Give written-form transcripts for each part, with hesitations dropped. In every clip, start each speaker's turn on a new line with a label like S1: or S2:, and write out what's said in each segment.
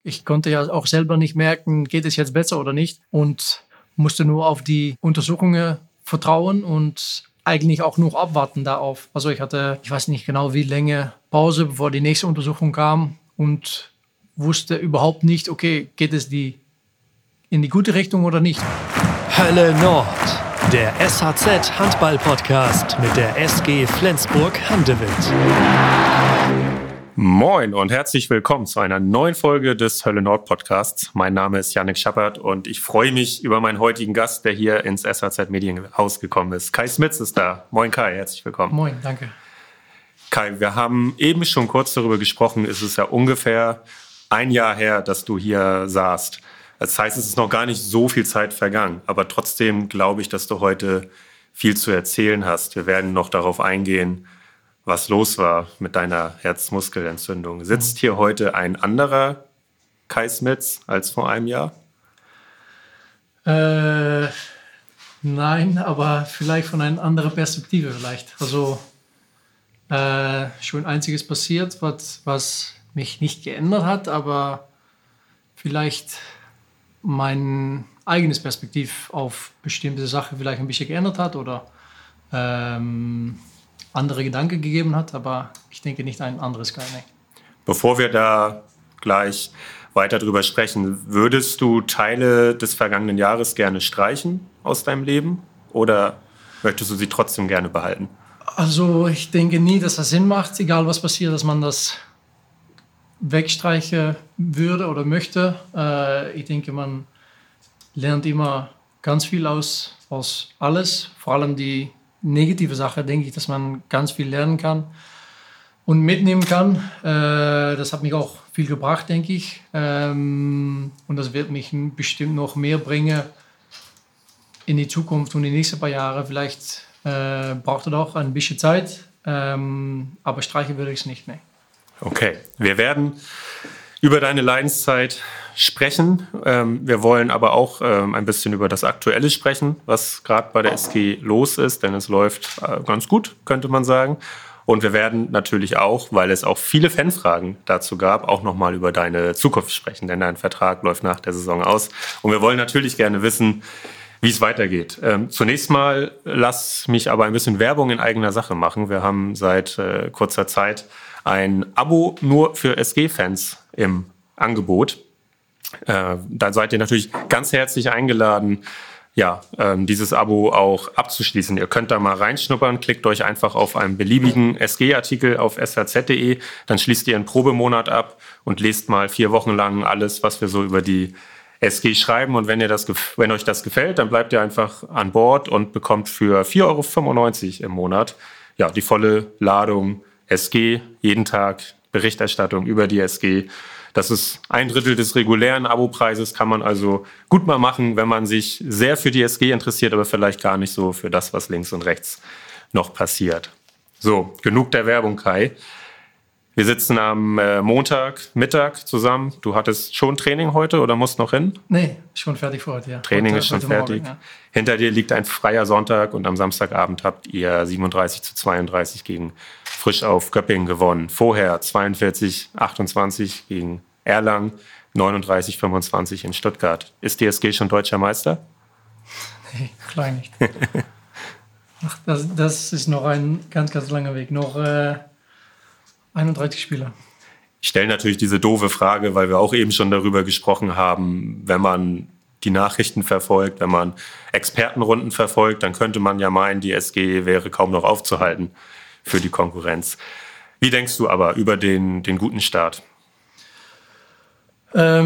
S1: Ich konnte ja auch selber nicht merken, geht es jetzt besser oder nicht, und musste nur auf die Untersuchungen vertrauen und eigentlich auch nur abwarten darauf. Also ich weiß nicht genau wie lange Pause, bevor die nächste Untersuchung kam, und wusste überhaupt nicht, okay, geht es in die gute Richtung oder nicht.
S2: Hölle Nord, der SHZ Handball-Podcast mit der SG Flensburg-Handewitt.
S3: Moin und herzlich willkommen zu einer neuen Folge des Hölle Nord Podcasts. Mein Name ist Yannick Schappert und ich freue mich über meinen heutigen Gast, der hier ins SHZ Medienhaus gekommen ist. Kai Smits ist da. Moin Kai, herzlich willkommen.
S1: Moin, danke.
S3: Kai, wir haben eben schon kurz darüber gesprochen, es ist ja ungefähr ein Jahr her, dass du hier saßt. Das heißt, es ist noch gar nicht so viel Zeit vergangen, aber trotzdem glaube ich, dass du heute viel zu erzählen hast. Wir werden noch darauf eingehen, was los war mit deiner Herzmuskelentzündung. Sitzt hier heute ein anderer Kai Smits als vor einem Jahr?
S1: Nein, aber vielleicht von einer anderen Perspektive vielleicht. Also schon einziges passiert, was mich nicht geändert hat, aber vielleicht mein eigenes Perspektiv auf bestimmte Sachen vielleicht ein bisschen geändert hat oder andere Gedanken gegeben hat, aber ich denke nicht ein anderes Kai. Nee.
S3: Bevor wir da gleich weiter drüber sprechen, würdest du Teile des vergangenen Jahres gerne streichen aus deinem Leben oder möchtest du sie trotzdem gerne behalten?
S1: Also ich denke nie, dass das Sinn macht, egal was passiert, dass man das wegstreichen würde oder möchte. Ich denke, man lernt immer ganz viel aus alles, vor allem die negative Sache, denke ich, dass man ganz viel lernen kann und mitnehmen kann. Das hat mich auch viel gebracht, denke ich. Und das wird mich bestimmt noch mehr bringen in die Zukunft und die nächsten paar Jahre. Vielleicht braucht es auch ein bisschen Zeit, aber streichen würde ich es nicht. Nee.
S3: Okay, wir werden über deine Leidenszeit sprechen. Wir wollen aber auch ein bisschen über das Aktuelle sprechen, was gerade bei der SG los ist, denn es läuft ganz gut, könnte man sagen. Und wir werden natürlich auch, weil es auch viele Fanfragen dazu gab, auch nochmal über deine Zukunft sprechen, denn dein Vertrag läuft nach der Saison aus. Und wir wollen natürlich gerne wissen, wie es weitergeht. Zunächst mal lass mich aber ein bisschen Werbung in eigener Sache machen. Wir haben seit kurzer Zeit ein Abo nur für SG-Fans im Angebot. Da seid ihr natürlich ganz herzlich eingeladen, dieses Abo auch abzuschließen. Ihr könnt da mal reinschnuppern, klickt euch einfach auf einen beliebigen SG-Artikel auf shz.de, dann schließt ihr einen Probemonat ab und lest mal 4 Wochen lang alles, was wir so über die SG schreiben. Und wenn euch das gefällt, dann bleibt ihr einfach an Bord und bekommt für 4,95 € im Monat die volle Ladung SG, jeden Tag Berichterstattung über die SG. Das ist 1/3 des regulären Abopreises, kann man also gut mal machen, wenn man sich sehr für die SG interessiert, aber vielleicht gar nicht so für das, was links und rechts noch passiert. So, genug der Werbung, Kai. Wir sitzen am Montagmittag zusammen. Du hattest schon Training heute oder musst noch hin?
S1: Nee, schon fertig für heute, ja.
S3: Training ist schon fertig. Morgen, ja. Hinter dir liegt ein freier Sonntag und am Samstagabend habt ihr 37-32 gegen Frisch auf Göppingen gewonnen. Vorher 42-28 gegen Erlangen, 39-25 in Stuttgart. Ist die SG schon deutscher Meister?
S1: Nee, klein nicht. Ach, das ist noch ein ganz, ganz langer Weg. Noch 31 Spieler.
S3: Ich stelle natürlich diese doofe Frage, weil wir auch eben schon darüber gesprochen haben, wenn man die Nachrichten verfolgt, wenn man Expertenrunden verfolgt, dann könnte man ja meinen, die SG wäre kaum noch aufzuhalten für die Konkurrenz. Wie denkst du aber über den guten Start?
S1: Der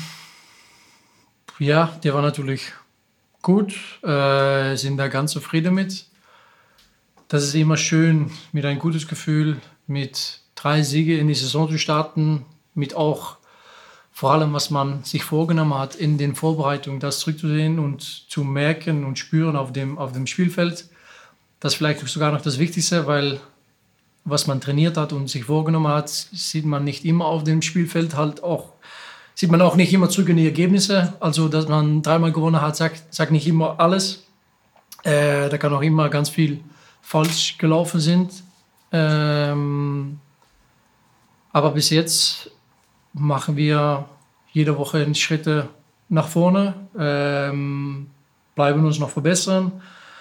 S1: war natürlich gut. Sind da ganz zufrieden mit. Das ist immer schön, mit ein gutes Gefühl, mit 3 Siege in die Saison zu starten, mit auch vor allem, was man sich vorgenommen hat in den Vorbereitungen, das zurückzusehen und zu merken und spüren auf dem Spielfeld. Das ist vielleicht sogar noch das Wichtigste, weil was man trainiert hat und sich vorgenommen hat, sieht man nicht immer auf dem Spielfeld, sieht man auch nicht immer zurück in die Ergebnisse. Also, dass man 3-mal gewonnen hat, sagt nicht immer alles. Da kann auch immer ganz viel falsch gelaufen sind. Aber bis jetzt machen wir jede Woche Schritte nach vorne, bleiben uns noch verbessern,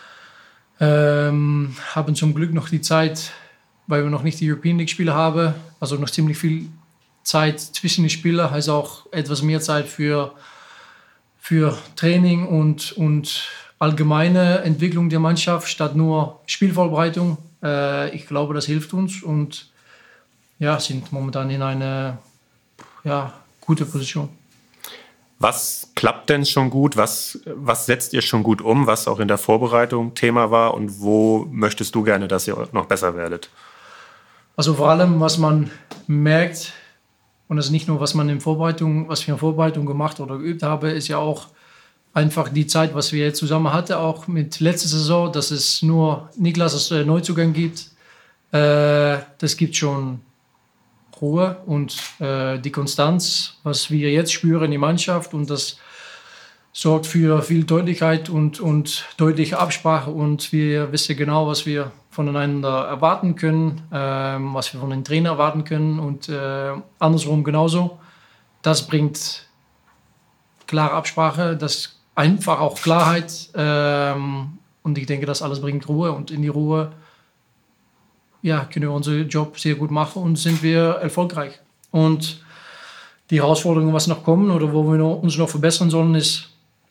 S1: haben zum Glück noch die Zeit, weil wir noch nicht die European League-Spiele haben, also noch ziemlich viel Zeit zwischen den Spielen, heißt auch etwas mehr Zeit für Training und allgemeine Entwicklung der Mannschaft statt nur Spielvorbereitung. Ich glaube, das hilft uns und ja, sind momentan in einer gute Position.
S3: Was klappt denn schon gut? Was setzt ihr schon gut um, was auch in der Vorbereitung Thema war und wo möchtest du gerne, dass ihr noch besser werdet?
S1: Also vor allem, was man merkt, und das ist nicht nur, was wir in Vorbereitung gemacht oder geübt haben, ist ja auch einfach die Zeit, was wir jetzt zusammen hatten, auch mit letzter Saison, dass es nur Niklas als Neuzugang gibt. Das gibt schon Ruhe und die Konstanz, was wir jetzt spüren in die Mannschaft, und das sorgt für viel Deutlichkeit und deutliche Absprache, und wir wissen genau, was wir voneinander erwarten können, was wir von den Trainern erwarten können und andersrum genauso. Das bringt klare Absprache, das einfach auch Klarheit, und ich denke, das alles bringt Ruhe, und in die Ruhe können wir unseren Job sehr gut machen und sind wir erfolgreich. Und die Herausforderungen, was noch kommen oder wo wir uns noch verbessern sollen, ist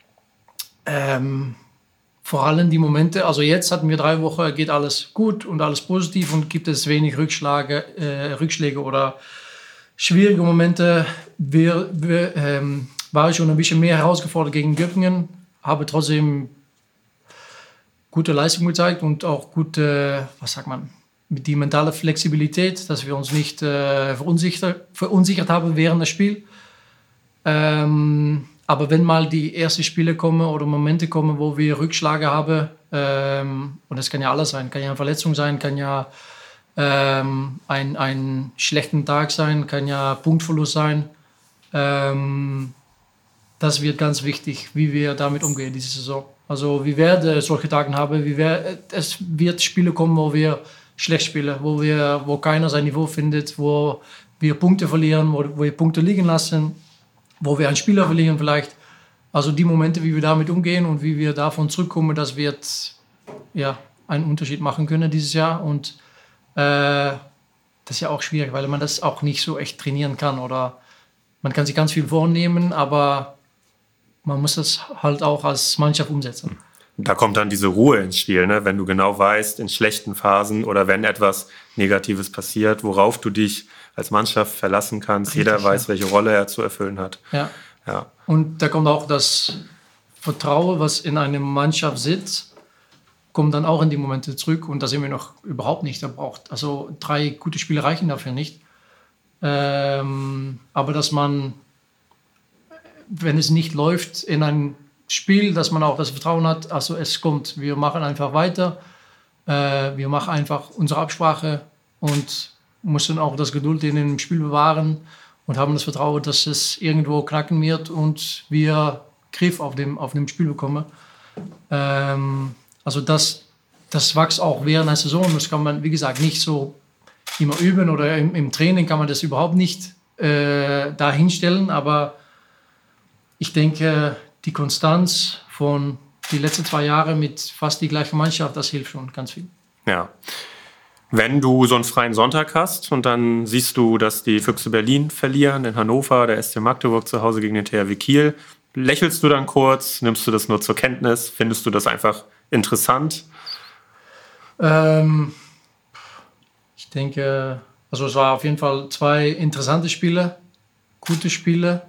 S1: vor allem die Momente, also jetzt hatten wir 3 Wochen, geht alles gut und alles positiv und gibt es wenig Rückschläge oder schwierige Momente. War ich schon ein bisschen mehr herausgefordert gegen Göppingen, habe trotzdem gute Leistung gezeigt und auch gute, mit die mentale Flexibilität, dass wir uns nicht verunsichert haben während des Spiels. Aber wenn mal die ersten Spiele kommen oder Momente kommen, wo wir Rückschläge haben, und das kann ja alles sein, kann ja eine Verletzung sein, kann ja ein schlechten Tag sein, kann ja Punktverlust sein. Das wird ganz wichtig, wie wir damit umgehen diese Saison. Also wir werden solche Tage haben, es wird Spiele kommen, wo wir schlecht spielen, wo keiner sein Niveau findet, wo wir Punkte verlieren, wo wir Punkte liegen lassen, wo wir einen Spieler verlieren vielleicht. Also die Momente, wie wir damit umgehen und wie wir davon zurückkommen, das wird einen Unterschied machen können dieses Jahr. Und das ist ja auch schwierig, weil man das auch nicht so echt trainieren kann. Oder man kann sich ganz viel vornehmen, aber man muss das halt auch als Mannschaft umsetzen.
S3: Da kommt dann diese Ruhe ins Spiel, ne? Wenn du genau weißt, in schlechten Phasen oder wenn etwas Negatives passiert, worauf du dich als Mannschaft verlassen kannst. Richtig, jeder weiß, welche Rolle er zu erfüllen hat.
S1: Ja. Und da kommt auch das Vertrauen, was in einer Mannschaft sitzt, kommt dann auch in die Momente zurück. Und da sind wir noch überhaupt nicht. Da braucht, also 3 gute Spiele reichen dafür nicht. Aber dass man, wenn es nicht läuft in einem Spiel, dass man auch das Vertrauen hat, also es kommt, wir machen einfach weiter, wir machen einfach unsere Absprache und müssen auch das Geduld in dem Spiel bewahren und haben das Vertrauen, dass es irgendwo knacken wird und wir Griff auf dem Spiel bekommen. Also das wächst auch während der Saison. Das kann man, wie gesagt, nicht so immer üben oder im Training kann man das überhaupt nicht dahinstellen, aber ich denke, die Konstanz von die letzten 2 Jahre mit fast die gleiche Mannschaft, das hilft schon ganz viel.
S3: Ja. Wenn du so einen freien Sonntag hast und dann siehst du, dass die Füchse Berlin verlieren in Hannover, der SC Magdeburg zu Hause gegen den THW Kiel, lächelst du dann kurz, nimmst du das nur zur Kenntnis, findest du das einfach interessant?
S1: Ich denke, also es war auf jeden Fall 2 interessante Spiele, gute Spiele.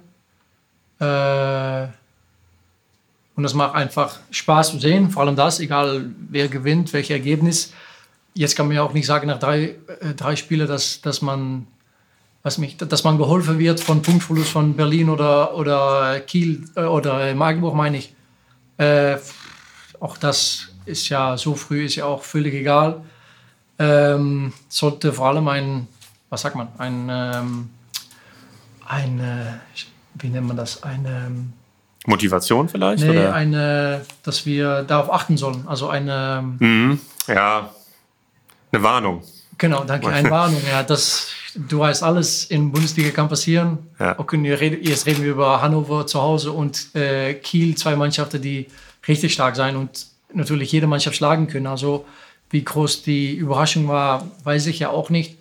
S1: Und das macht einfach Spaß zu sehen, vor allem das, egal wer gewinnt, welches Ergebnis. Jetzt kann man ja auch nicht sagen nach 3 Spielen, dass man geholfen wird von Punktverlust von Berlin oder Kiel oder Magdeburg, meine ich. Auch das ist ja so früh, ist ja auch völlig egal. Sollte vor allem wie nennt man das?
S3: Motivation vielleicht?
S1: Nee,
S3: oder?
S1: Dass wir darauf achten sollen. Also eine
S3: Warnung.
S1: Genau, danke. Eine Warnung. Ja, das du weißt, alles in der Bundesliga kann passieren.
S3: Ja.
S1: Okay, jetzt reden wir über Hannover zu Hause und Kiel, 2 Mannschaften, die richtig stark sein und natürlich jede Mannschaft schlagen können. Also wie groß die Überraschung war, weiß ich ja auch nicht.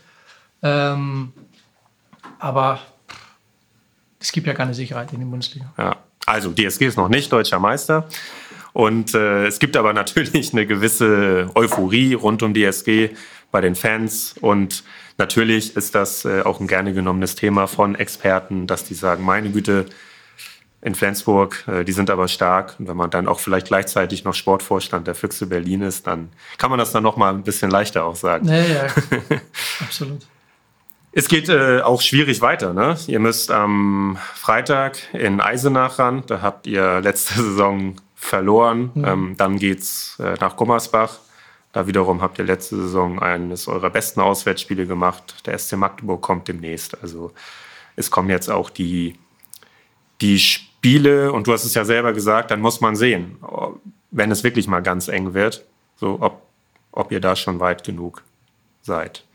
S1: Aber es gibt ja keine Sicherheit in der Bundesliga.
S3: Ja. Also die SG ist noch nicht deutscher Meister. Und es gibt aber natürlich eine gewisse Euphorie rund um die SG bei den Fans. Und natürlich ist das auch ein gerne genommenes Thema von Experten, dass die sagen, meine Güte, in Flensburg, die sind aber stark. Und wenn man dann auch vielleicht gleichzeitig noch Sportvorstand der Füchse Berlin ist, dann kann man das dann noch mal ein bisschen leichter auch sagen.
S1: Ja, absolut.
S3: Es geht auch schwierig weiter, ne? Ihr müsst am Freitag in Eisenach ran. Da habt ihr letzte Saison verloren. Dann geht's nach Gummersbach. Da wiederum habt ihr letzte Saison eines eurer besten Auswärtsspiele gemacht. Der SC Magdeburg kommt demnächst. Also es kommen jetzt auch die Spiele. Und du hast es ja selber gesagt, dann muss man sehen, wenn es wirklich mal ganz eng wird, so ob ihr da schon weit genug seid.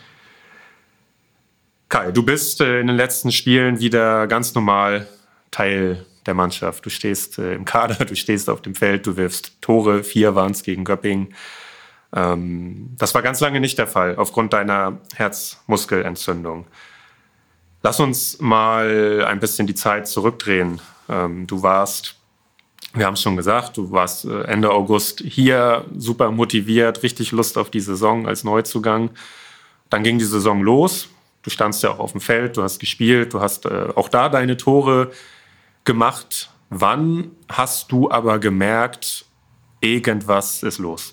S3: Kai, du bist in den letzten Spielen wieder ganz normal Teil der Mannschaft. Du stehst im Kader, du stehst auf dem Feld, du wirfst Tore, 4 waren es gegen Göppingen. Das war ganz lange nicht der Fall, aufgrund deiner Herzmuskelentzündung. Lass uns mal ein bisschen die Zeit zurückdrehen. Du warst, wir haben es schon gesagt, du warst Ende August hier, super motiviert, richtig Lust auf die Saison als Neuzugang. Dann ging die Saison los. Du standst ja auch auf dem Feld, du hast gespielt, du hast auch da deine Tore gemacht. Wann hast du aber gemerkt, irgendwas ist los?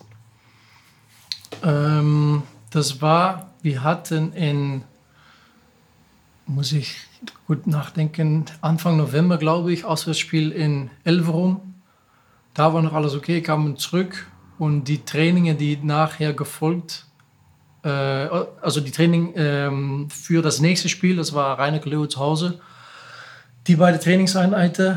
S1: Das war, wir hatten muss ich gut nachdenken, Anfang November, glaube ich, Auswärtsspiel in Elverum. Da war noch alles okay, kamen zurück und die Trainingen, die nachher gefolgt, also die Training für das nächste Spiel, das war Rhein-Neckar-Löwen zu Hause. Die beiden Trainingseinheiten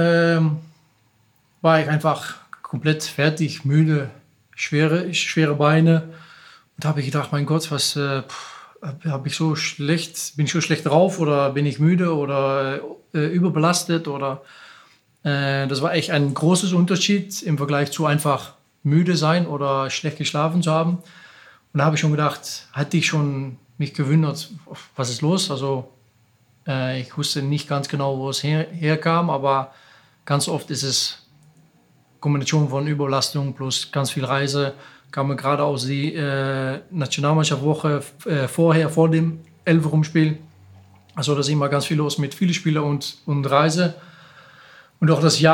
S1: war ich einfach komplett fertig, müde, schwere Beine. Und da habe ich gedacht, mein Gott, was bin ich so schlecht drauf oder bin ich müde oder überbelastet oder das war echt ein großes Unterschied im Vergleich zu einfach müde sein oder schlecht geschlafen zu haben. Und da habe ich schon gedacht, hatte ich schon mich gewundert, was ist los? Also ich wusste nicht ganz genau, wo es herkam, aber ganz oft ist es Kombination von Überbelastung plus ganz viel Reise. Kam gerade aus der Nationalmannschaftswoche vor dem Elverum-Spiel. Also da ist immer ganz viel los mit vielen Spielern und Reise. Und auch das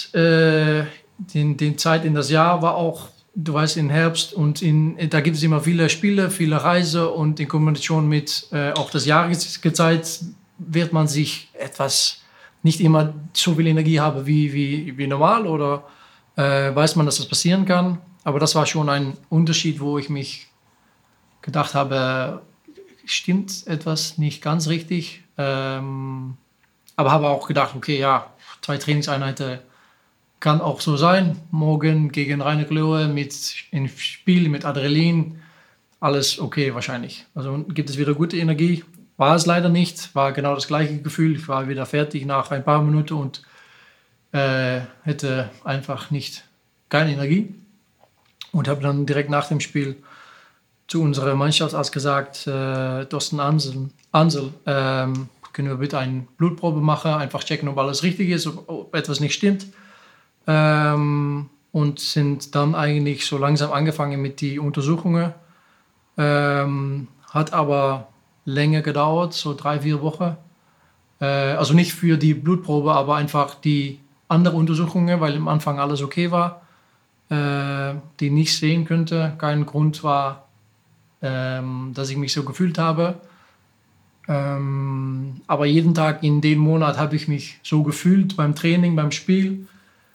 S1: die Zeit in das Jahr war auch, du weißt, im Herbst und da gibt es immer viele Spiele, viele Reise und in Kombination mit auch das Jahreszeit wird man sich etwas nicht immer so viel Energie haben wie normal oder weiß man, dass das passieren kann. Aber das war schon ein Unterschied, wo ich mich gedacht habe, stimmt etwas nicht ganz richtig. Aber habe auch gedacht, okay, ja, 2 Trainingseinheiten kann auch so sein. Morgen gegen Rhein-Neckar-Löwen im Spiel mit Adrenalin, alles okay wahrscheinlich. Also gibt es wieder gute Energie. War es leider nicht, war genau das gleiche Gefühl. Ich war wieder fertig nach ein paar Minuten und hätte einfach keine Energie. Und habe dann direkt nach dem Spiel zu unserem Mannschaftsarzt gesagt, Thorsten Ansel, können wir bitte eine Blutprobe machen, einfach checken, ob alles richtig ist, ob etwas nicht stimmt. Und sind dann eigentlich so langsam angefangen mit den Untersuchungen. Hat aber länger gedauert, so 3-4 Wochen. Also nicht für die Blutprobe, aber einfach die anderen Untersuchungen, weil am Anfang alles okay war. Die nicht sehen könnte. Kein Grund war, dass ich mich so gefühlt habe. Aber jeden Tag in dem Monat habe ich mich so gefühlt, beim Training, beim Spiel.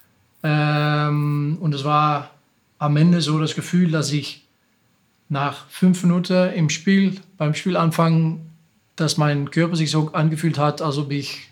S1: Und es war am Ende so das Gefühl, dass ich nach 5 Minuten beim Spielanfang, dass mein Körper sich so angefühlt hat, als ob ich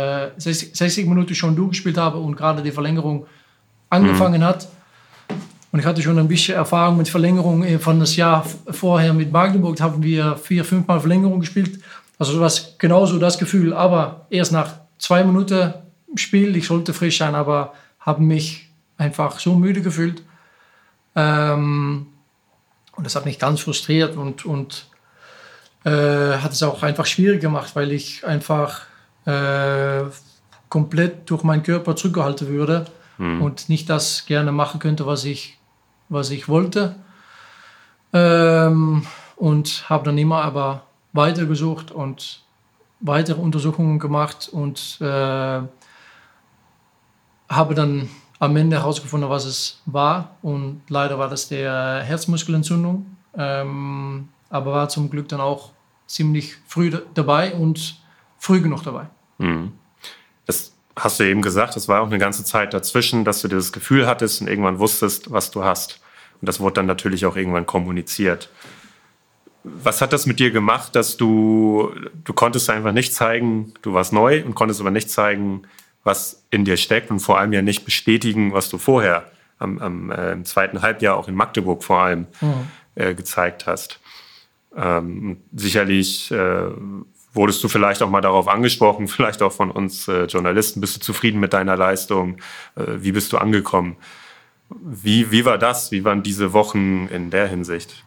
S1: 60 Minuten schon durchgespielt habe und gerade die Verlängerung angefangen hat. Und ich hatte schon ein bisschen Erfahrung mit Verlängerung. Von das Jahr vorher mit Magdeburg haben wir 4-5 Mal Verlängerung gespielt. Also das genauso das Gefühl. Aber erst nach 2 Minuten Spiel, ich sollte frisch sein, aber habe mich einfach so müde gefühlt. Und das hat mich ganz frustriert und hat es auch einfach schwierig gemacht, weil ich einfach komplett durch meinen Körper zurückgehalten würde und nicht das gerne machen könnte, was ich wollte. Und habe dann immer aber weitergesucht und weitere Untersuchungen gemacht und habe dann am Ende herausgefunden, was es war. Und leider war das der Herzmuskelentzündung. Aber war zum Glück dann auch ziemlich früh dabei und früh genug dabei.
S3: Das hast du eben gesagt, es war auch eine ganze Zeit dazwischen, dass du dieses Gefühl hattest und irgendwann wusstest, was du hast. Und das wurde dann natürlich auch irgendwann kommuniziert. Was hat das mit dir gemacht, dass du konntest einfach nicht zeigen, du warst neu und konntest aber nicht zeigen, was in dir steckt und vor allem ja nicht bestätigen, was du vorher im zweiten Halbjahr auch in Magdeburg vor allem gezeigt hast. Sicherlich wurdest du vielleicht auch mal darauf angesprochen, vielleicht auch von uns Journalisten, bist du zufrieden mit deiner Leistung? Wie bist du angekommen? Wie war das? Wie waren diese Wochen in der Hinsicht?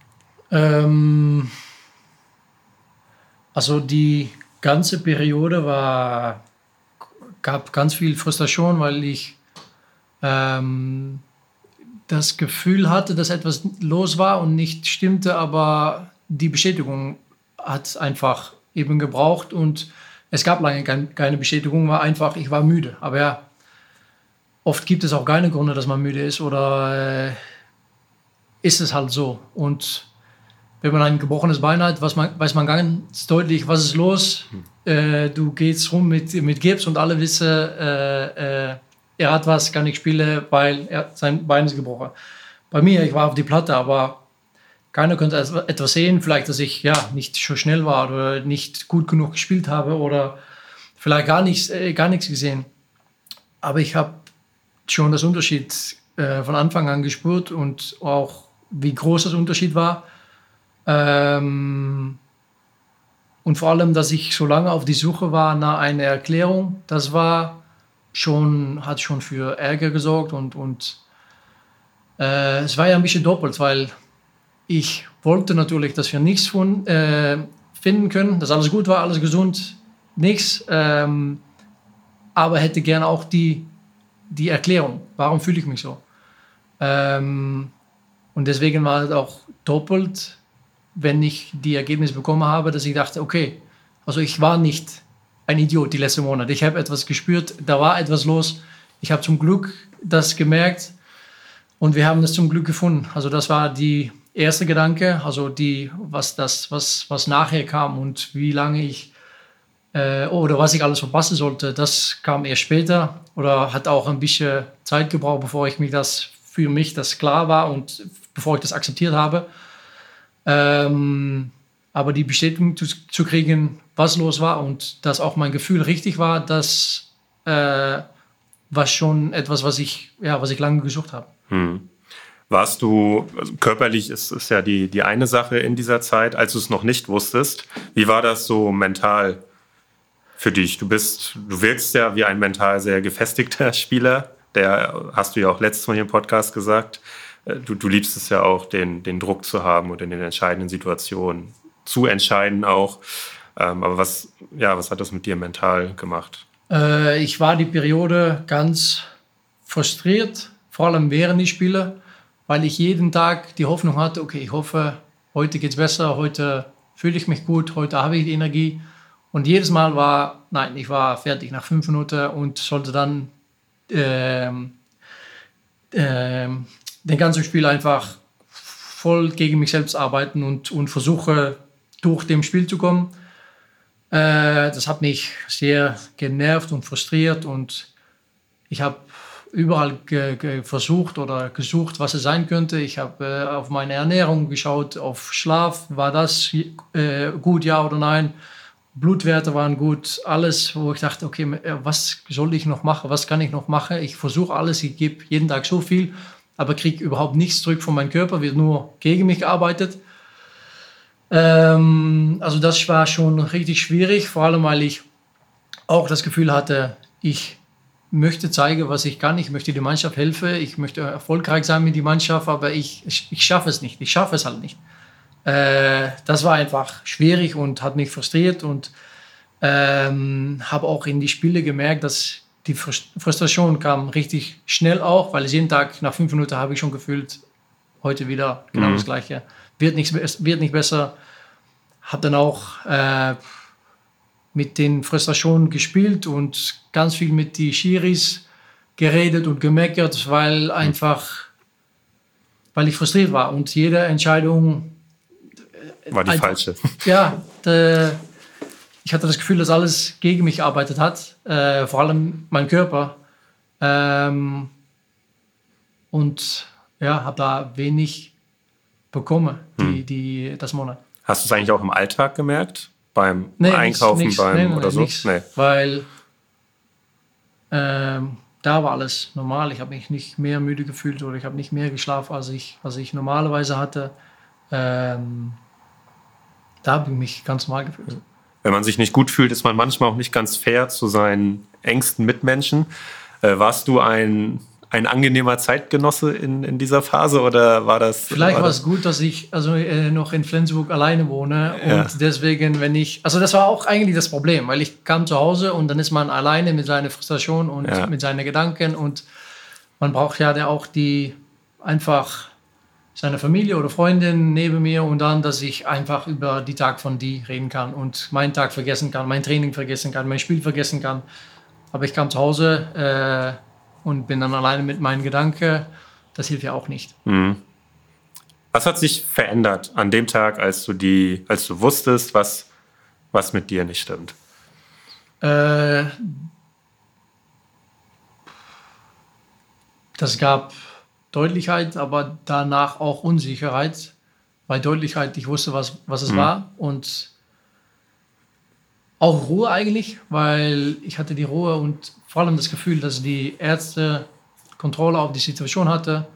S1: Also die ganze Periode gab ganz viel Frustration, weil ich das Gefühl hatte, dass etwas los war und nicht stimmte, aber die Bestätigung hat einfach eben gebraucht und es gab lange keine Bestätigung, war einfach, ich war müde. Aber ja, oft gibt es auch keine Gründe, dass man müde ist oder ist es halt so. Und wenn man ein gebrochenes Bein hat, weiß man ganz deutlich, was ist los. Du gehst rum mit Gips und alle wissen, er hat was, kann nicht spielen, weil sein Bein ist gebrochen. Bei mir, ich war auf die Platte, aber keiner konnte etwas sehen. Vielleicht, dass ich nicht so schnell war oder nicht gut genug gespielt habe oder vielleicht gar nichts gesehen. Aber ich habe schon das Unterschied von Anfang an gespürt und auch, wie groß das Unterschied war. Und vor allem, dass ich so lange auf die Suche war nach einer Erklärung, das hat schon für Ärger gesorgt und es war ja ein bisschen doppelt, weil ich wollte natürlich, dass wir nichts finden können, dass alles gut war, alles gesund, nichts, aber hätte gerne auch die Erklärung, warum fühle ich mich so. Und deswegen war es auch doppelt, wenn ich die Ergebnisse bekommen habe, dass ich dachte, okay, also ich war nicht ein Idiot die letzten Monate. Ich habe etwas gespürt, da war etwas los. Ich habe zum Glück das gemerkt und wir haben das zum Glück gefunden. Also das war die erste Gedanke, also was nachher kam und wie lange ich oder was ich alles verpassen sollte, das kam erst später oder hat auch ein bisschen Zeit gebraucht, bevor für mich das klar war und bevor ich das akzeptiert habe. Aber die Bestätigung zu kriegen, was los war und dass auch mein Gefühl richtig war, das war schon etwas, was ich lange gesucht habe.
S3: Warst du, also körperlich ist ja die eine Sache in dieser Zeit, als du es noch nicht wusstest. Wie war das so mental für dich? Du wirkst ja wie ein mental sehr gefestigter Spieler. Der hast du ja auch letztes Mal hier im Podcast gesagt. Du liebst es ja auch, den Druck zu haben und in den entscheidenden Situationen zu entscheiden auch. Aber was hat das mit dir mental gemacht?
S1: Ich war die Periode ganz frustriert, vor allem während die Spiele, weil ich jeden Tag die Hoffnung hatte, okay, ich hoffe, heute geht es besser, heute fühle ich mich gut, heute habe ich die Energie. Und jedes Mal ich war fertig nach 5 Minuten und sollte dann den ganzen Spiel einfach voll gegen mich selbst arbeiten und versuche, durch dem Spiel zu kommen. Das hat mich sehr genervt und frustriert und ich habe überall versucht oder gesucht, was es sein könnte. Ich habe auf meine Ernährung geschaut, auf Schlaf, war das gut, ja oder nein? Blutwerte waren gut, alles, wo ich dachte, okay, was soll ich noch machen, was kann ich noch machen? Ich versuche alles, ich gebe jeden Tag so viel, aber kriege überhaupt nichts zurück von meinem Körper, wird nur gegen mich gearbeitet. Also das war schon richtig schwierig, vor allem weil ich auch das Gefühl hatte, ich möchte zeigen, was ich kann, ich möchte der Mannschaft helfen, ich möchte erfolgreich sein mit der Mannschaft, aber ich schaffe es nicht, ich schaffe es halt nicht. Das war einfach schwierig und hat mich frustriert und habe auch in die Spiele gemerkt, dass die Frustration kam richtig schnell auch, weil jeden Tag nach 5 Minuten habe ich schon gefühlt, heute wieder genau das Gleiche. Wird nicht besser. Habe dann auch mit den Frustrationen gespielt und ganz viel mit die Schiris geredet und gemeckert, weil ich frustriert war und jede Entscheidung
S3: war die falsche.
S1: Ja, ich hatte das Gefühl, dass alles gegen mich gearbeitet hat, vor allem mein Körper. Und ja, habe da wenig bekommen, das Monat.
S3: Hast du es eigentlich auch im Alltag gemerkt? Beim Einkaufen, oder so?
S1: Nix, weil da war alles normal. Ich habe mich nicht mehr müde gefühlt oder ich habe nicht mehr geschlafen, als ich normalerweise hatte. Da habe ich mich ganz normal gefühlt.
S3: Wenn man sich nicht gut fühlt, ist man manchmal auch nicht ganz fair zu seinen engsten Mitmenschen. Warst du ein angenehmer Zeitgenosse in dieser Phase oder war das...
S1: Vielleicht war es gut, dass ich noch in Flensburg alleine wohne und deswegen, das war auch eigentlich das Problem, weil ich kam zu Hause und dann ist man alleine mit seiner Frustration und mit seinen Gedanken und man braucht ja auch einfach seine Familie oder Freundin neben mir und dann, dass ich einfach über die Tag von die reden kann und meinen Tag vergessen kann, mein Training vergessen kann, mein Spiel vergessen kann. Aber ich kam zu Hause und bin dann alleine mit meinen Gedanken. Das hilft ja auch nicht.
S3: Mhm. Was hat sich verändert an dem Tag, als du wusstest, was mit dir nicht stimmt?
S1: Das gab Deutlichkeit, aber danach auch Unsicherheit. Bei Deutlichkeit, ich wusste, was es war und auch Ruhe eigentlich, weil ich hatte die Ruhe und vor allem das Gefühl, dass die Ärzte Kontrolle auf die Situation hatte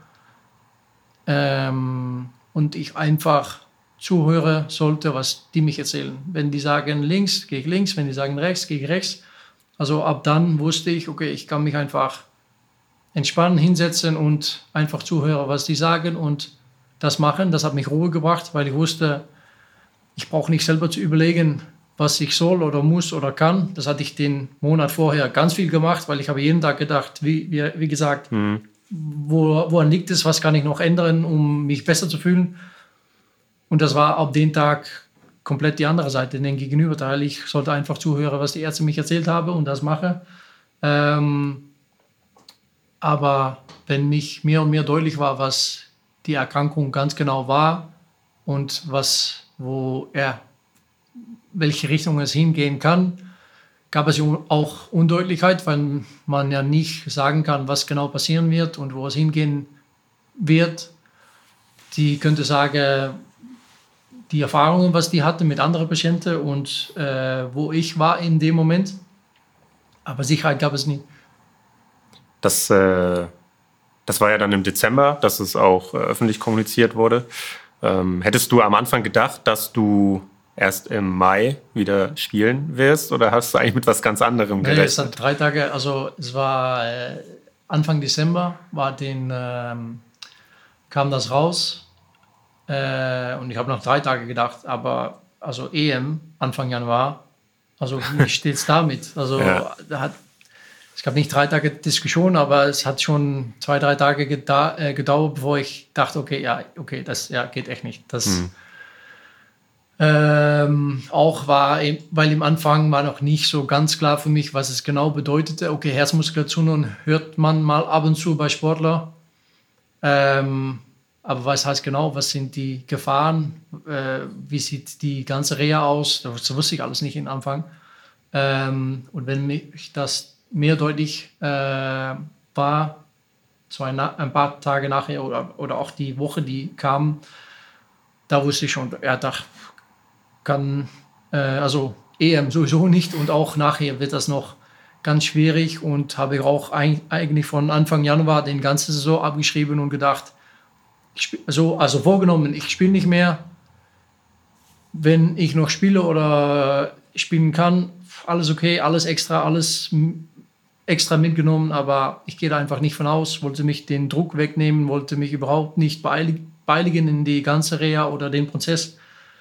S1: und ich einfach zuhören sollte, was die mich erzählen. Wenn die sagen links, gehe ich links, wenn die sagen rechts, gehe ich rechts. Also ab dann wusste ich, okay, ich kann mich einfach entspannen, hinsetzen und einfach zuhören, was die sagen und das machen. Das hat mich Ruhe gebracht, weil ich wusste, ich brauche nicht selber zu überlegen, was ich soll oder muss oder kann. Das hatte ich den Monat vorher ganz viel gemacht, weil ich habe jeden Tag gedacht, wie gesagt, woran liegt es, was kann ich noch ändern, um mich besser zu fühlen. Und das war ab dem Tag komplett die andere Seite, den Gegenüberteil. Ich sollte einfach zuhören, was die Ärzte mich erzählt haben und das mache. Aber wenn mich mehr und mehr deutlich war, was die Erkrankung ganz genau war und welche Richtung es hingehen kann, gab es auch Undeutlichkeit, weil man ja nicht sagen kann, was genau passieren wird und wo es hingehen wird. Die könnte sagen, die Erfahrungen, was die hatte mit anderen Patienten und wo ich war in dem Moment. Aber Sicherheit gab es nie.
S3: Das war ja dann im Dezember, dass es auch öffentlich kommuniziert wurde. Hättest du am Anfang gedacht, dass du erst im Mai wieder spielen wirst oder hast du eigentlich mit was ganz anderem gerechnet?
S1: Es hat 3 Tage, also es war Anfang Dezember, kam das raus und ich habe noch 3 Tage gedacht, aber also EM Anfang Januar, also wie steht es damit? Also es gab nicht 3 Tage Diskussion, aber es hat schon 2-3 Tage gedauert, bevor ich dachte, okay, das geht echt nicht. Das auch weil im Anfang war noch nicht so ganz klar für mich, was es genau bedeutete. Okay, Herzmuskulatur hört man mal ab und zu bei Sportlern. Aber was heißt genau, was sind die Gefahren? Wie sieht die ganze Reha aus? Das wusste ich alles nicht am Anfang. Und wenn mich das mehr deutlich war, so ein paar Tage nachher oder auch die Woche, die kam, da wusste ich schon, also EM sowieso nicht und auch nachher wird das noch ganz schwierig und habe auch eigentlich von Anfang Januar den ganzen Saison abgeschrieben und gedacht, also vorgenommen, ich spiele nicht mehr. Wenn ich noch spiele oder spielen kann, alles okay, alles extra mitgenommen, aber ich gehe da einfach nicht von aus, wollte mich den Druck wegnehmen, wollte mich überhaupt nicht beeiligen in die ganze Reha oder den Prozess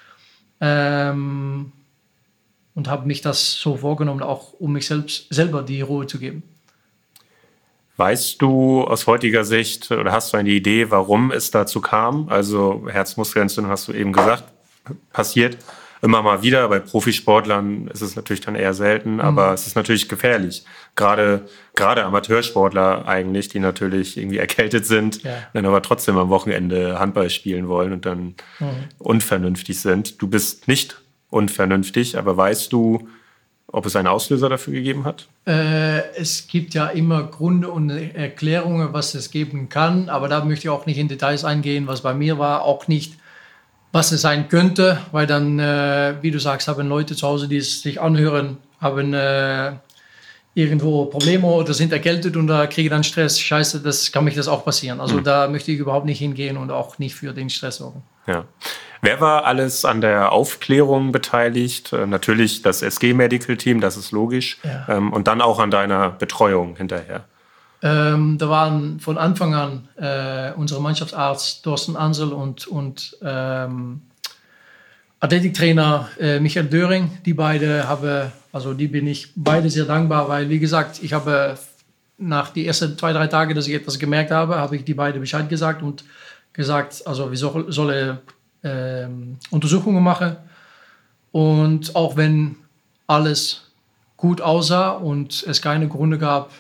S1: und habe mich das so vorgenommen, auch um mich selber die Ruhe zu geben.
S3: Weißt du aus heutiger Sicht oder hast du eine Idee, warum es dazu kam? Also Herzmuskelentzündung hast du eben gesagt, passiert immer mal wieder. Bei Profisportlern ist es natürlich dann eher selten, aber es ist natürlich gefährlich. Gerade Amateursportler eigentlich, die natürlich irgendwie erkältet sind, dann aber trotzdem am Wochenende Handball spielen wollen und dann unvernünftig sind. Du bist nicht unvernünftig, aber weißt du, ob es einen Auslöser dafür gegeben hat?
S1: Es gibt ja immer Gründe und Erklärungen, was es geben kann, aber da möchte ich auch nicht in Details eingehen, was bei mir war, auch nicht, was es sein könnte, weil dann, wie du sagst, haben Leute zu Hause, die es sich anhören, haben irgendwo Probleme oder sind erkältet und da kriege dann Stress. Scheiße, kann mich das auch passieren. Also da möchte ich überhaupt nicht hingehen und auch nicht für den Stress sorgen.
S3: Ja. Wer war alles an der Aufklärung beteiligt? Natürlich das SG Medical Team, das ist logisch. Ja. Und dann auch an deiner Betreuung hinterher.
S1: Da waren von Anfang an unsere Mannschaftsarzt Thorsten Ansel und Athletiktrainer Michael Döring. Die bin ich beide sehr dankbar, weil, wie gesagt, ich habe nach die ersten 2-3 Tage, dass ich etwas gemerkt habe ich die beide Bescheid gesagt und gesagt, also wir soll Untersuchungen machen. Und auch wenn alles gut aussah und es keine Gründe gab,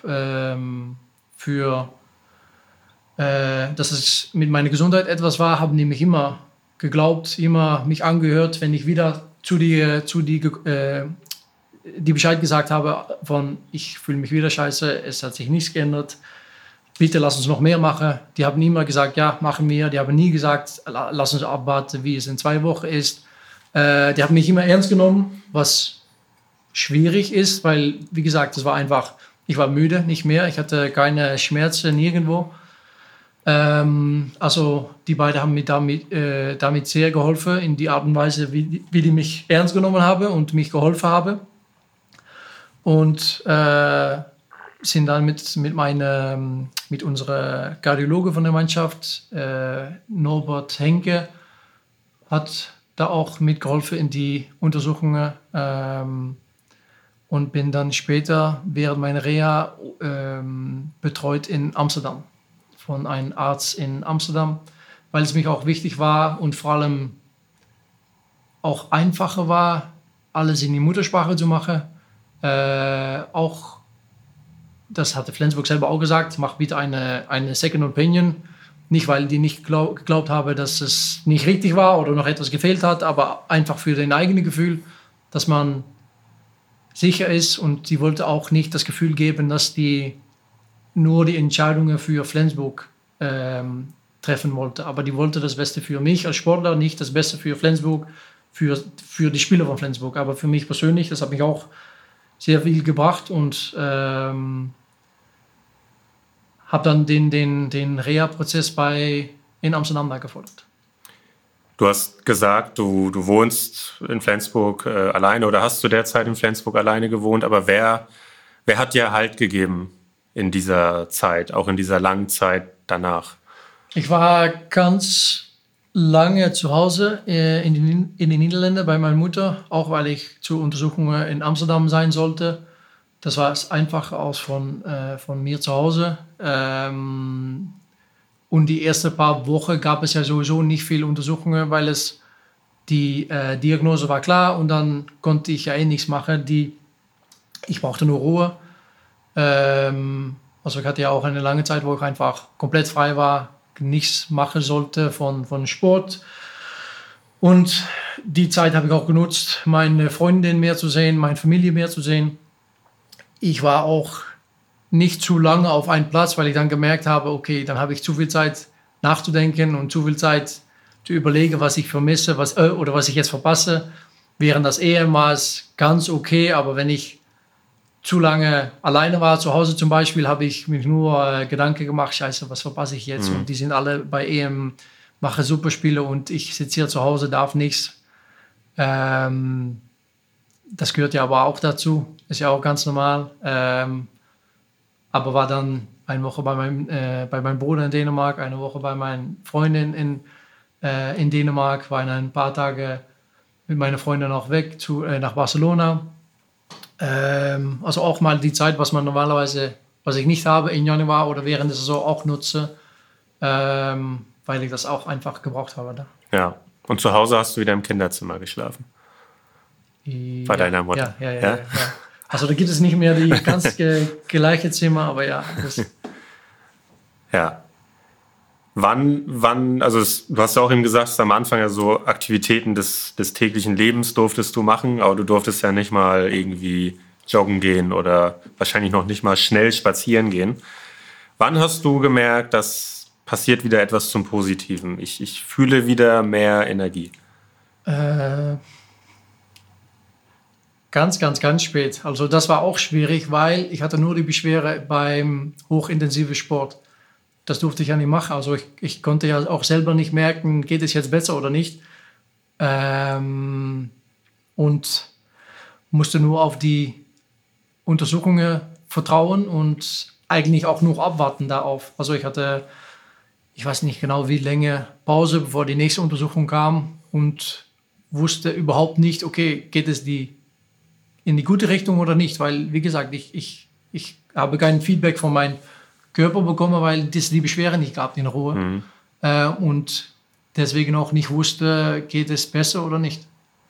S1: dass es mit meiner Gesundheit etwas war, haben die mich immer geglaubt, immer mich angehört, wenn ich wieder die Bescheid gesagt habe von, ich fühle mich wieder scheiße, es hat sich nichts geändert, bitte lass uns noch mehr machen. Die haben immer gesagt, ja, machen wir. Die haben nie gesagt, lass uns abwarten, wie es in 2 Wochen ist. Die haben mich immer ernst genommen, was schwierig ist, weil, wie gesagt, es war einfach, ich war müde, nicht mehr. Ich hatte keine Schmerzen nirgendwo. Also die beiden haben mir damit sehr geholfen, in die Art und Weise, wie die mich ernst genommen haben und mich geholfen haben. Und sind dann mit unserer Kardiologe von der Mannschaft, Norbert Henke, hat da auch mitgeholfen in die Untersuchungen und bin dann später während meiner Reha betreut in Amsterdam von einem Arzt in Amsterdam, weil es mich auch wichtig war und vor allem auch einfacher war, alles in die Muttersprache zu machen. Auch, das hatte Flensburg selber auch gesagt, mach bitte eine Second Opinion. Nicht, weil die nicht geglaubt haben, dass es nicht richtig war oder noch etwas gefehlt hat, aber einfach für dein eigenes Gefühl, dass man sicher ist. Und die wollte auch nicht das Gefühl geben, dass die nur die Entscheidungen für Flensburg treffen wollte. Aber die wollte das Beste für mich als Sportler, nicht das Beste für Flensburg, für die Spieler von Flensburg. Aber für mich persönlich, das hat mich auch sehr viel gebracht und habe dann den Reha-Prozess in Amsterdam nachgefolgt.
S3: Du hast gesagt, du wohnst in Flensburg alleine oder hast zu der Zeit in Flensburg alleine gewohnt, aber wer hat dir Halt gegeben in dieser Zeit, auch in dieser langen Zeit danach? Ich
S1: war ganz lange zu Hause in den Niederlanden bei meiner Mutter, auch weil ich zu Untersuchungen in Amsterdam sein sollte. Das war es einfach aus von mir zu Hause. Und die ersten paar Wochen gab es ja sowieso nicht viele Untersuchungen, weil die Diagnose war klar und dann konnte ich ja nichts machen. Ich brauchte nur Ruhe. Also ich hatte ja auch eine lange Zeit, wo ich einfach komplett frei war, nichts machen sollte von Sport. Und die Zeit habe ich auch genutzt, meine Freundin mehr zu sehen, meine Familie mehr zu sehen. Ich war auch nicht zu lange auf einem Platz, weil ich dann gemerkt habe, okay, dann habe ich zu viel Zeit nachzudenken und zu viel Zeit zu überlegen, was ich vermisse, was ich jetzt verpasse. Während das ehemals ganz okay, aber wenn ich zu lange alleine war, zu Hause zum Beispiel, habe ich mich nur Gedanken gemacht, scheiße, was verpasse ich jetzt? Und die sind alle bei EM, mache Superspiele und ich sitze hier zu Hause, darf nichts. Das gehört ja aber auch dazu, ist ja auch ganz normal. Aber war dann eine Woche bei meinem Bruder in Dänemark, eine Woche bei meiner Freundin in Dänemark, war ein paar Tage mit meiner Freundin auch weg nach Barcelona. Also auch mal die Zeit, was man normalerweise, was ich nicht habe im Januar oder während der Saison auch nutze, weil ich das auch einfach gebraucht habe. Da.
S3: Ja, und zu Hause hast du wieder im Kinderzimmer geschlafen? Bei deiner Mutter?
S1: Ja. Also da gibt es nicht mehr die ganz gleiche Zimmer, aber ja.
S3: Ja. Wann, also du hast ja auch eben gesagt, am Anfang ja so Aktivitäten des täglichen Lebens durftest du machen, aber du durftest ja nicht mal irgendwie joggen gehen oder wahrscheinlich noch nicht mal schnell spazieren gehen. Wann hast du gemerkt, dass passiert wieder etwas zum Positiven? Ich fühle wieder mehr Energie.
S1: Ganz spät. Also das war auch schwierig, weil ich hatte nur die Beschwerde beim hochintensiven Sport. Das durfte ich ja nicht machen. Also ich konnte ja auch selber nicht merken, geht es jetzt besser oder nicht. Und musste nur auf die Untersuchungen vertrauen und eigentlich auch nur abwarten darauf. Also ich weiß nicht genau wie lange Pause, bevor die nächste Untersuchung kam und wusste überhaupt nicht, okay, geht es in die gute Richtung oder nicht, weil, wie gesagt, ich habe kein Feedback von meinem Körper bekommen, weil es die Beschwerde nicht gab in Ruhe und deswegen auch nicht wusste, geht es besser oder nicht.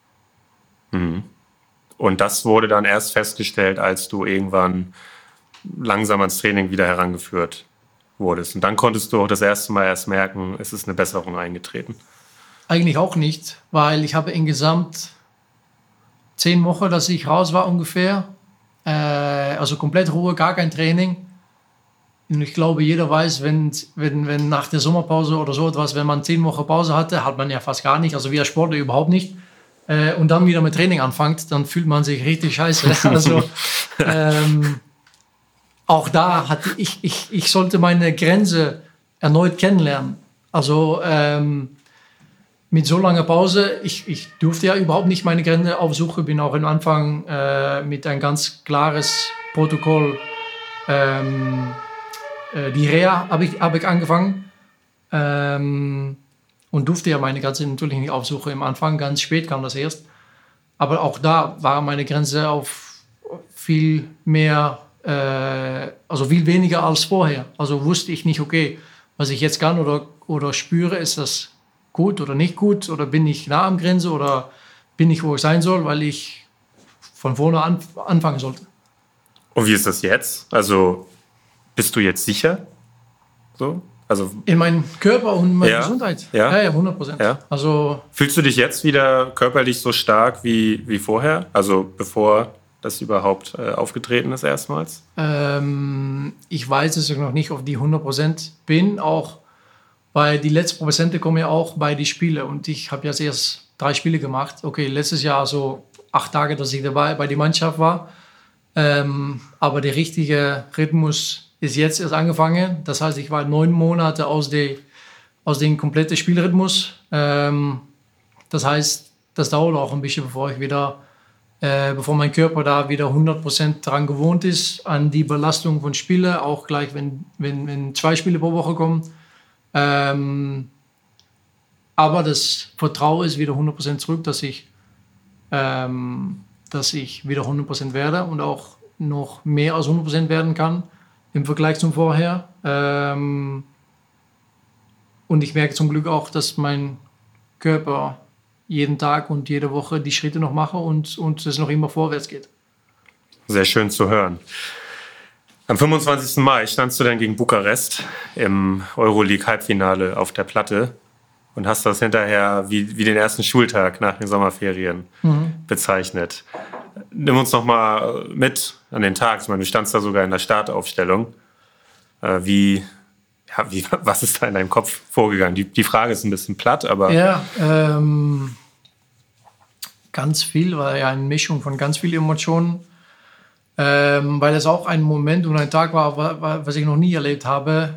S3: Und das wurde dann erst festgestellt, als du irgendwann langsam ans Training wieder herangeführt wurdest. Und dann konntest du auch das erste Mal erst merken, es ist eine Besserung eingetreten.
S1: Eigentlich auch nicht, weil ich habe insgesamt 10 Wochen, dass ich raus war ungefähr. Also komplett Ruhe, gar kein Training. Und ich glaube, jeder weiß, wenn nach der Sommerpause oder so etwas, wenn man 10 Wochen Pause hatte, hat man ja fast gar nicht, also wir Sportler überhaupt nicht. Und dann wieder mit Training anfängt, dann fühlt man sich richtig scheiße. Also auch da hatte ich sollte meine Grenze erneut kennenlernen. Also mit so langer Pause, ich durfte ja überhaupt nicht meine Grenze aufsuchen, bin auch am Anfang mit ein ganz klares Protokoll, die Reha habe ich angefangen und durfte ja meine Grenze natürlich nicht aufsuchen im Anfang, ganz spät kam das erst, aber auch da war meine Grenze auf viel mehr, also viel weniger als vorher, also wusste ich nicht, okay, was ich jetzt kann oder spüre, ist das gut oder nicht gut oder bin ich nah am Grenze oder bin ich, wo ich sein soll, weil ich von vorne anfangen sollte.
S3: Und wie ist das jetzt? Also bist du jetzt sicher? So? Also
S1: in meinem Körper und meiner Gesundheit?
S3: Ja,
S1: 100%.
S3: Ja.
S1: Also,
S3: fühlst du dich jetzt wieder körperlich so stark wie vorher? Also bevor das überhaupt aufgetreten ist erstmals?
S1: Ich weiß es noch nicht, ob die 100% bin, auch weil die letzten Prozente kommen ja auch bei den Spielen und ich habe jetzt erst 3 Spiele gemacht. Okay, letztes Jahr so 8 Tage, dass ich dabei bei der Mannschaft war, aber der richtige Rhythmus ist jetzt erst angefangen. Das heißt, ich war 9 Monate aus dem kompletten Spielrhythmus. Das heißt, das dauert auch ein bisschen, bevor mein Körper da wieder 100% dran gewohnt ist, an die Belastung von Spielen, auch gleich, wenn 2 Spiele pro Woche kommen. Aber das Vertrauen ist wieder 100% zurück, dass ich wieder 100% werde und auch noch mehr als 100% werden kann im Vergleich zum vorher. Und ich merke zum Glück auch, dass mein Körper jeden Tag und jede Woche die Schritte noch mache und es noch immer vorwärts geht.
S3: Sehr schön zu hören. Am 25. Mai standst du dann gegen Bukarest im Euroleague-Halbfinale auf der Platte und hast das hinterher wie den ersten Schultag nach den Sommerferien bezeichnet. Nimm uns noch mal mit an den Tag. Ich meine, du standst da sogar in der Startaufstellung. Was ist da in deinem Kopf vorgegangen? Die Frage ist ein bisschen platt, aber...
S1: Ja, ganz viel, war ja eine Mischung von ganz vielen Emotionen. weil es auch ein Moment und ein Tag war, was ich noch nie erlebt habe.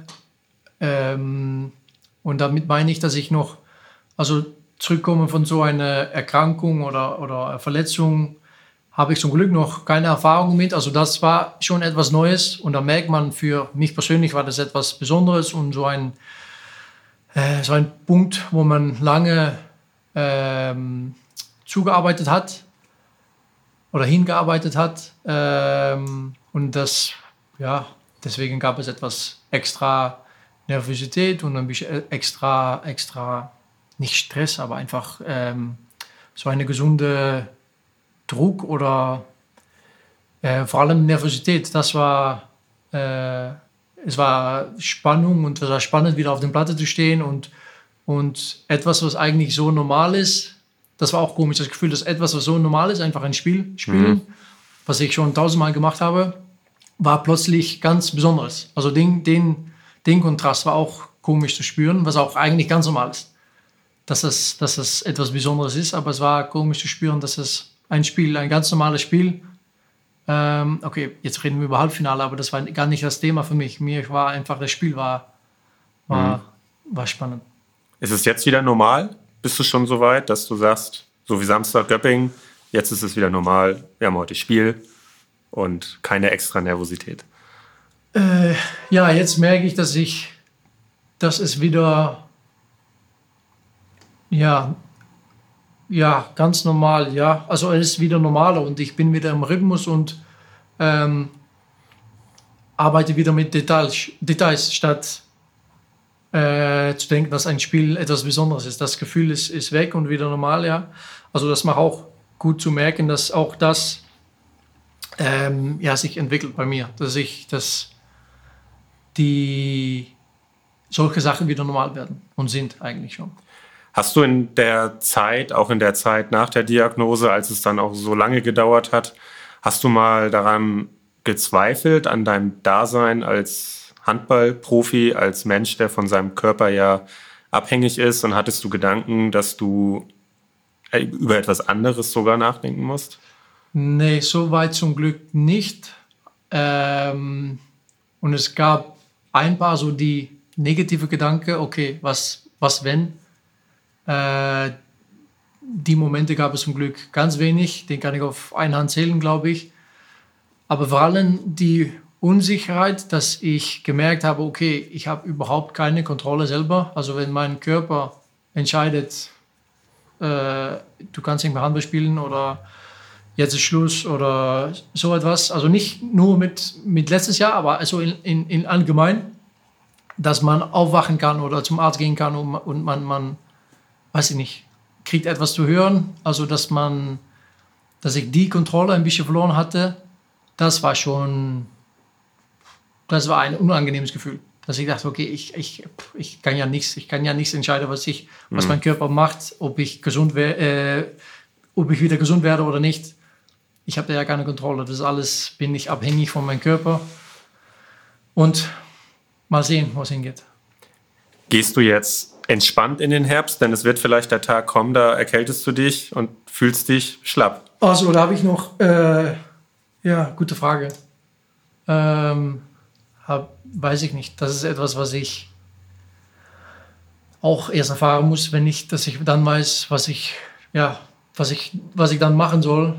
S1: Und damit meine ich, dass ich noch zurückkomme von so einer Erkrankung oder Verletzung, habe ich zum Glück noch keine Erfahrung mit. Also das war schon etwas Neues und da merkt man, für mich persönlich war das etwas Besonderes und so ein Punkt, wo man lange zugearbeitet hat oder hingearbeitet hat. Und das, ja, deswegen gab es etwas extra Nervosität und ein bisschen extra nicht Stress, aber einfach so eine gesunde Druck oder vor allem Nervosität. Das war, es war Spannung und es war spannend, wieder auf der Platte zu stehen und etwas, was eigentlich so normal ist. Das war auch komisch, das Gefühl, dass etwas, was so normal ist, einfach ein Spielen, was ich schon 1000-mal gemacht habe, war plötzlich ganz Besonderes. Also den Kontrast war auch komisch zu spüren, was auch eigentlich ganz normal ist. Dass es etwas Besonderes ist, aber es war komisch zu spüren, dass es ein ganz normales Spiel. Okay, jetzt reden wir über Halbfinale, aber das war gar nicht das Thema für mich. Mir war einfach, das Spiel war spannend.
S3: Ist es jetzt wieder normal? Bist du schon so weit, dass du sagst, so wie Samstag Göppingen, jetzt ist es wieder normal, wir haben heute Spiel und keine extra Nervosität?
S1: Ja, jetzt merke ich, dass es wieder, ja, ganz normal, ja. Also es ist wieder normaler und ich bin wieder im Rhythmus und arbeite wieder mit Details statt zu denken, dass ein Spiel etwas Besonderes ist. Das Gefühl ist weg und wieder normal, ja. Also das macht auch gut zu merken, dass auch das sich entwickelt bei mir, dass solche Sachen wieder normal werden und sind eigentlich schon.
S3: Hast du in der Zeit nach der Diagnose, als es dann auch so lange gedauert hat, hast du mal daran gezweifelt, an deinem Dasein als Handballprofi, als Mensch, der von seinem Körper ja abhängig ist, und hattest du Gedanken, dass du über etwas anderes sogar nachdenken musst?
S1: Nee, so weit zum Glück nicht. Und es gab ein paar so die negative Gedanken, okay, was wenn? Die Momente gab es zum Glück ganz wenig, den kann ich auf eine Hand zählen, glaube ich. Aber vor allem die Unsicherheit, dass ich gemerkt habe, okay, ich habe überhaupt keine Kontrolle selber. Also wenn mein Körper entscheidet, du kannst nicht mehr Handball spielen oder jetzt ist Schluss oder so etwas. Also nicht nur mit letztes Jahr, aber also in allgemein, dass man aufwachen kann oder zum Arzt gehen kann und man weiß ich nicht, kriegt etwas zu hören. Also dass ich die Kontrolle ein bisschen verloren hatte, das war ein unangenehmes Gefühl. Dass ich dachte, okay, ich kann ja nichts entscheiden, was mein Körper macht, ob ich wieder gesund werde oder nicht. Ich habe da ja keine Kontrolle. Das alles bin ich abhängig von meinem Körper. Und mal sehen, wo es hingeht. Gehst
S3: du jetzt entspannt in den Herbst? Denn es wird vielleicht der Tag kommen, da erkältest du dich und fühlst dich schlapp.
S1: Also, da habe ich noch, gute Frage. Weiß ich nicht. Das ist etwas, was ich auch erst erfahren muss, dass ich dann weiß, was ich dann machen soll.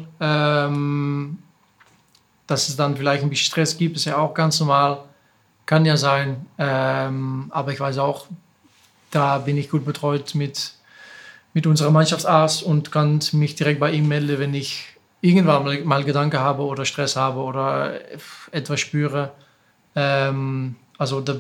S1: Dass es dann vielleicht ein bisschen Stress gibt, ist ja auch ganz normal. Kann ja sein. Aber ich weiß auch, da bin ich gut betreut mit unserem Mannschaftsarzt und kann mich direkt bei ihm melden, wenn ich irgendwann mal Gedanken habe oder Stress habe oder etwas spüre. Also da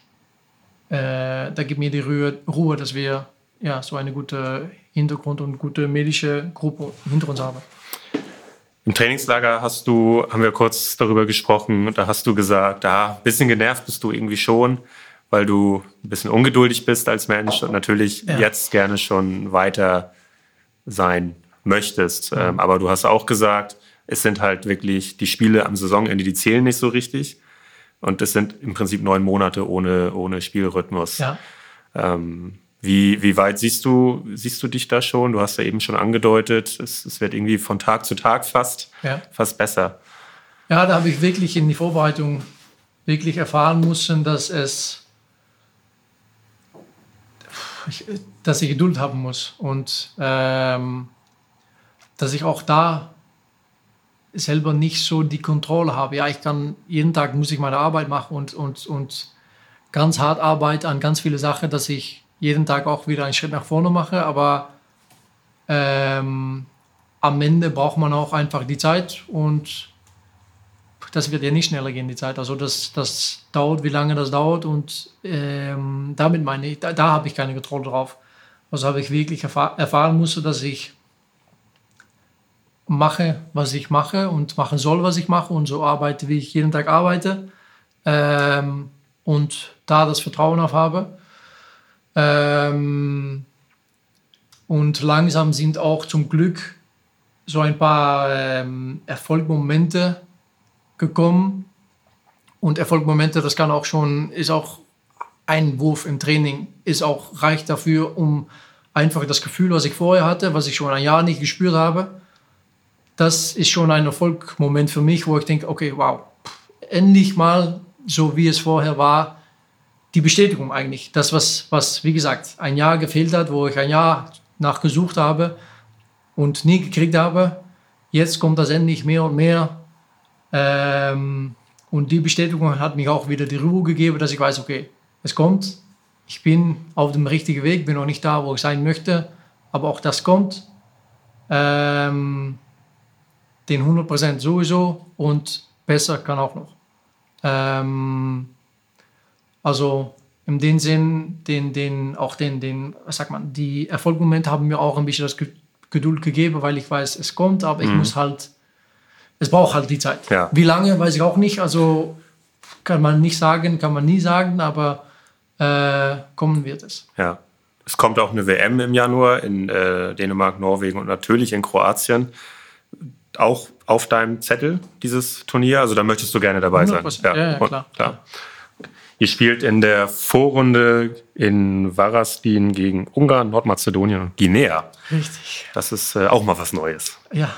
S1: gibt mir die Ruhe, dass wir so eine gute Hintergrund und gute medische Gruppe hinter uns haben.
S3: Im Trainingslager haben wir kurz darüber gesprochen, da hast du gesagt, ein bisschen genervt bist du irgendwie schon, weil du ein bisschen ungeduldig bist als Mensch und natürlich jetzt gerne schon weiter sein möchtest. Aber du hast auch gesagt, es sind halt wirklich die Spiele am Saisonende, die zählen nicht so richtig. Und es sind im Prinzip 9 Monate ohne Spielrhythmus. Ja. Wie weit siehst du dich da schon? Du hast ja eben schon angedeutet, es wird irgendwie von Tag zu Tag fast besser.
S1: Ja, da habe ich wirklich in die Vorbereitung wirklich erfahren müssen, dass ich Geduld haben muss und dass ich auch da selber nicht so die Kontrolle habe. Ja, jeden Tag muss ich meine Arbeit machen und ganz hart arbeiten an ganz viele Sachen, dass ich jeden Tag auch wieder einen Schritt nach vorne mache, aber am Ende braucht man auch einfach die Zeit und das wird ja nicht schneller gehen, die Zeit. Also das dauert, wie lange das dauert und damit meine ich, da habe ich keine Kontrolle drauf. Also habe ich wirklich erfahren müssen, dass ich mache, was ich mache und machen soll, was ich mache und so arbeite, wie ich jeden Tag arbeite und da das Vertrauen auf habe. Und langsam sind auch zum Glück so ein paar Erfolgsmomente gekommen. Und Erfolgsmomente, das kann auch schon, ist auch ein Wurf im Training, reicht dafür, um einfach das Gefühl, was ich vorher hatte, was ich schon ein Jahr nicht gespürt habe, das ist schon ein Erfolgsmoment für mich, wo ich denke, okay, wow, endlich mal so wie es vorher war, die Bestätigung eigentlich. Das, was wie gesagt, ein Jahr gefehlt hat, wo ich ein Jahr nachgesucht habe und nie gekriegt habe. Jetzt kommt das endlich mehr und mehr. Und die Bestätigung hat mich auch wieder die Ruhe gegeben, dass ich weiß, okay, es kommt. Ich bin auf dem richtigen Weg, bin noch nicht da, wo ich sein möchte, aber auch das kommt. Den 100% sowieso und besser kann auch noch. Also in dem Sinn, die Erfolgsmomente haben mir auch ein bisschen das Geduld gegeben, weil ich weiß, es kommt, aber es braucht halt die Zeit.
S3: Ja.
S1: Wie lange, weiß ich auch nicht. Also kann man nie sagen, aber kommen wird es.
S3: Ja. Es kommt auch eine WM im Januar in Dänemark, Norwegen und natürlich in Kroatien. Auch auf deinem Zettel, dieses Turnier? Also da möchtest du gerne dabei sein?
S1: Ja, klar.
S3: Ihr spielt in der Vorrunde in Varaždin gegen Ungarn, Nordmazedonien und Guinea.
S1: Richtig.
S3: Das ist auch mal was Neues.
S1: Ja.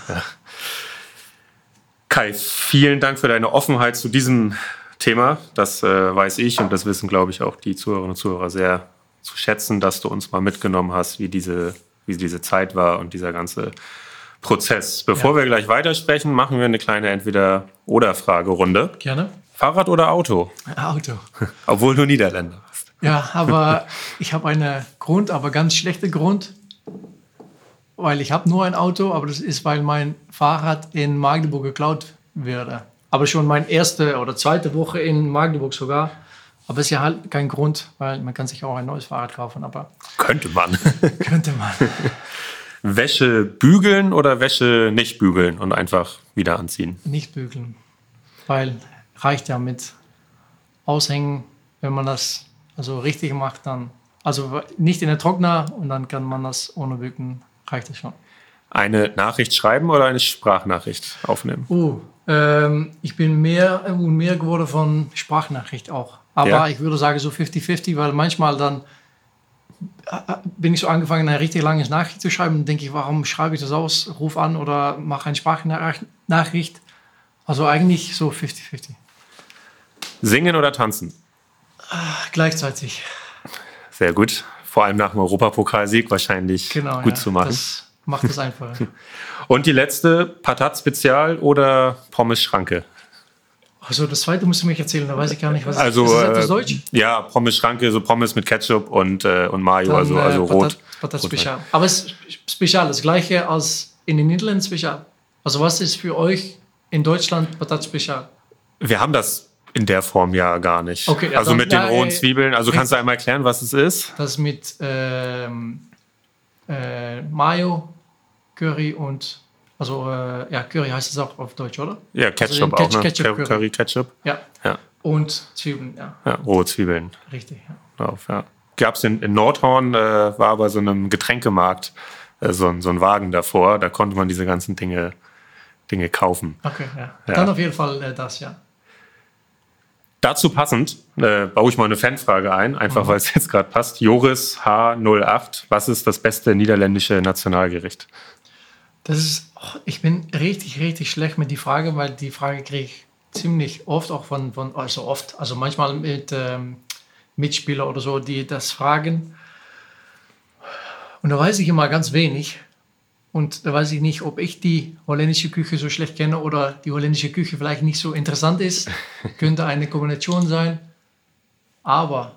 S3: Kai, vielen Dank für deine Offenheit zu diesem Thema. Das weiß ich und das wissen, glaube ich, auch die Zuhörerinnen und Zuhörer sehr zu schätzen, dass du uns mal mitgenommen hast, wie diese Zeit war und dieser ganze Prozess. Bevor wir gleich weitersprechen, machen wir eine kleine Entweder-oder-Fragerunde.
S1: Gerne.
S3: Fahrrad oder Auto?
S1: Auto.
S3: Obwohl du Niederländer bist.
S1: Ja, aber ich habe einen Grund, aber ganz schlechter Grund, weil ich habe nur ein Auto, aber das ist, weil mein Fahrrad in Magdeburg geklaut wurde. Aber schon meine erste oder zweite Woche in Magdeburg sogar. Aber es ist ja halt kein Grund, weil man kann sich auch ein neues Fahrrad kaufen. Aber
S3: könnte man. Wäsche bügeln oder Wäsche nicht bügeln und einfach wieder anziehen?
S1: Nicht bügeln, weil reicht ja mit Aushängen, wenn man das also richtig macht, dann also nicht in den Trockner und dann kann man das ohne Bügeln, reicht es schon.
S3: Eine Nachricht schreiben oder eine Sprachnachricht aufnehmen?
S1: Ich bin mehr und mehr geworden von Sprachnachricht auch. Aber ich würde sagen so 50-50, weil manchmal dann bin ich so angefangen, eine richtig lange Nachricht zu schreiben und denke ich, warum schreibe ich das aus? Ruf an oder mache eine Sprachnachricht. Also eigentlich so 50-50.
S3: Singen oder tanzen?
S1: Gleichzeitig.
S3: Sehr gut. Vor allem nach dem Europapokalsieg wahrscheinlich gut zu machen.
S1: Das macht es einfacher.
S3: Und die letzte, Patat-Spezial oder Pommes-Schranke?
S1: Also das zweite musst du mich erzählen, da weiß ich gar nicht, was
S3: also,
S1: ist. Ist das Deutsch?
S3: Ja, Pommes-Schranke, so Pommes mit Ketchup und Mayo,
S1: dann,
S3: also rot.
S1: Patat Spezial. Aber es ist Spezial, das gleiche als in den Niederlanden Spezial. Also was ist für euch in Deutschland Patat Spezial?
S3: Wir haben das in der Form ja gar nicht.
S1: Okay,
S3: also mit den rohen Zwiebeln. Also kannst du einmal erklären, was es ist?
S1: Das mit Mayo, Curry und also Curry heißt es auch auf Deutsch, oder?
S3: Ja, Ketchup also auch, ne? Curry, Ketchup.
S1: Ja. Und Zwiebeln, ja.
S3: Ja, rohe Zwiebeln.
S1: Richtig,
S3: drauf, ja. Gab es in Nordhorn, war bei so einem Getränkemarkt so ein Wagen davor. Da konnte man diese ganzen Dinge kaufen.
S1: Okay, ja. Dann auf jeden Fall das, ja.
S3: Dazu passend baue ich mal eine Fanfrage ein, einfach weil es jetzt gerade passt. Joris H08, was ist das beste niederländische Nationalgericht?
S1: Das ist Ich bin richtig, richtig schlecht mit die Frage, weil die Frage kriege ich ziemlich oft, auch also manchmal mit Mitspieler oder so, die das fragen. Und da weiß ich immer ganz wenig. Und da weiß ich nicht, ob ich die holländische Küche so schlecht kenne oder die holländische Küche vielleicht nicht so interessant ist. Könnte eine Kombination sein. Aber,